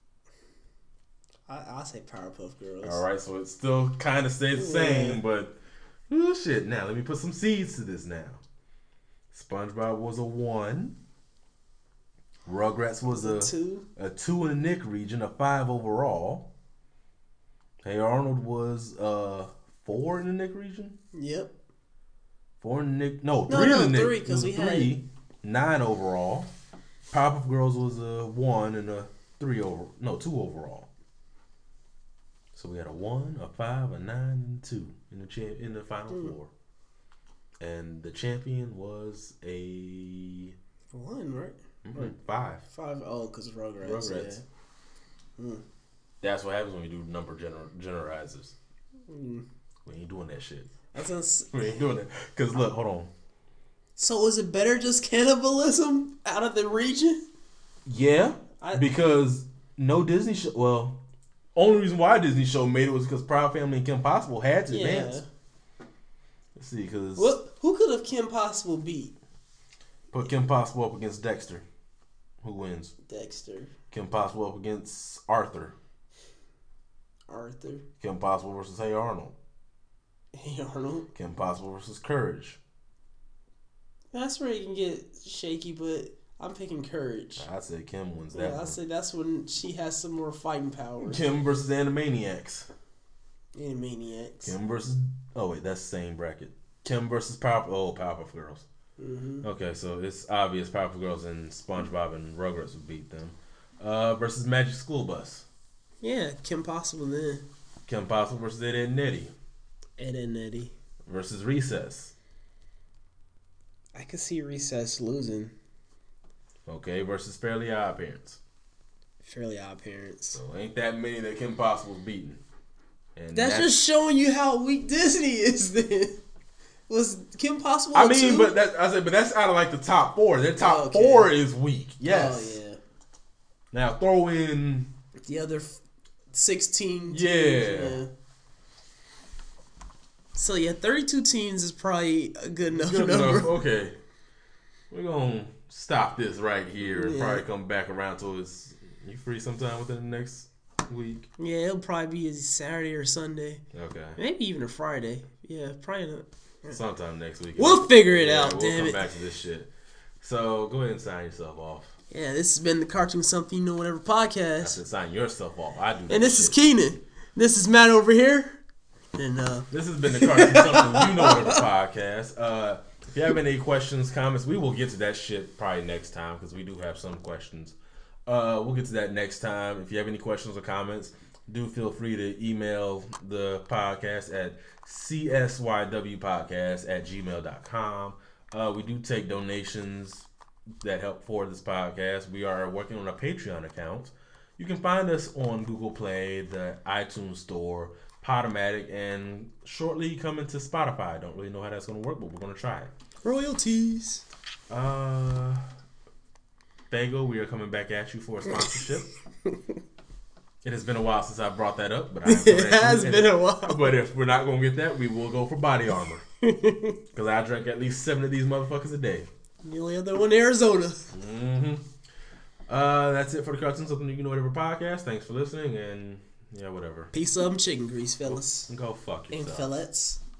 I, I'll say Powerpuff Girls. All right, so it still kind of stays the Yeah. same, but oh shit. Now let me put some seeds to this. Now, SpongeBob was a one. Rugrats was a Two. a two in the Nick region, a five overall. Hey Arnold was uh four in the Nick region. Yep. Four in the Nick. No, No, three no, in the Nick. three, It 'cause was we a had- three, nine overall. Powerpuff Girls was a one and a three over. No, two overall. So we had a one, a five, a nine, and two in the cha- in the final Mm. four. And the champion was a One, right? mm, five. Five. Oh, because Rugrats. Rugrats. Yeah. That's what happens when we do number gener- generalizers. Mm. We ain't doing that shit. That's uns- We ain't doing it. Cause look, hold on. so is it better just cannibalism out of the region? Yeah, I- because no Disney show. Well, only reason why Disney show made it was because Proud Family and Kim Possible had to Yeah. advance. Let's see, because What? Who could have Kim Possible beat? put Kim Possible up against Dexter. Who wins? Dexter. Kim Possible up against Arthur. Arthur. Kim Possible versus Hey Arnold. Hey Arnold. Kim Possible versus Courage. That's where you can get shaky, but I'm picking Courage. I'd say Kim wins that Yeah, I one. say that's when she has some more fighting power. Kim versus Animaniacs. Animaniacs. Kim versus. Oh wait, that's the same bracket. Kim versus Power. Oh, Powerpuff Girls. Mm-hmm. Okay, so it's obvious Powerpuff Girls and SpongeBob and Rugrats would beat them. Uh, versus Magic School Bus. Yeah, Kim Possible then. Kim Possible versus Ed, Ed and Eddie. Ed and Eddie. Versus Recess. I could see Recess losing. Okay, versus Fairly Odd Parents. Fairly Odd Parents. So ain't that many that Kim Possible's beating. And That's, that's just showing you how weak Disney is. Then was Kim Possible? I mean, two? but that I said, but that's out of like the top four. Their top Oh, okay. four is weak. Yes. Oh yeah. Now throw in the other f- sixteen. Teams, yeah. yeah. So yeah, thirty-two teams is probably a good enough Good number. enough. Okay, we're gonna stop this right here and Yeah. probably come back around to it's. You free sometime within the next week? Yeah, it'll probably be a Saturday or Sunday. Okay. Maybe even a Friday. Yeah, probably not. Sometime next week. We'll figure it yeah, out, we'll damn come it. back to this shit. So go ahead and sign yourself off. Yeah, this has been the Cartoon Something You Know Whatever I podcast. said sign yourself off. I do. And this shit. is Keenan. This is Matt over here. And uh This has been the Cartoon Something You Know Whatever podcast. Uh, if you have any questions, comments, we will get to that shit probably next time because we do have some questions. Uh, we'll get to that next time. If you have any questions or comments, do feel free to email the podcast at c s y w podcast at gmail dot com. Uh, we do take donations that help for this podcast. We are working on a Patreon account. You can find us on Google Play, the iTunes Store, Podomatic, and shortly coming to Spotify. I don't really know how that's going to work, but we're going to try it. royalties. Uh, Fago, we are coming back at you for a sponsorship. It has been a while since I brought that up, but I am It has been a while. But if we're not going to get that, we will go for body armor. Because I drink at least seven of these motherfuckers a day. The only other one, Arizona. Mm-hmm. Uh, that's it for the Cartoon Something You Know Whatever podcast. Thanks for listening, and yeah, whatever. Piece of chicken grease, fellas. Go fuck And yourself. fillets.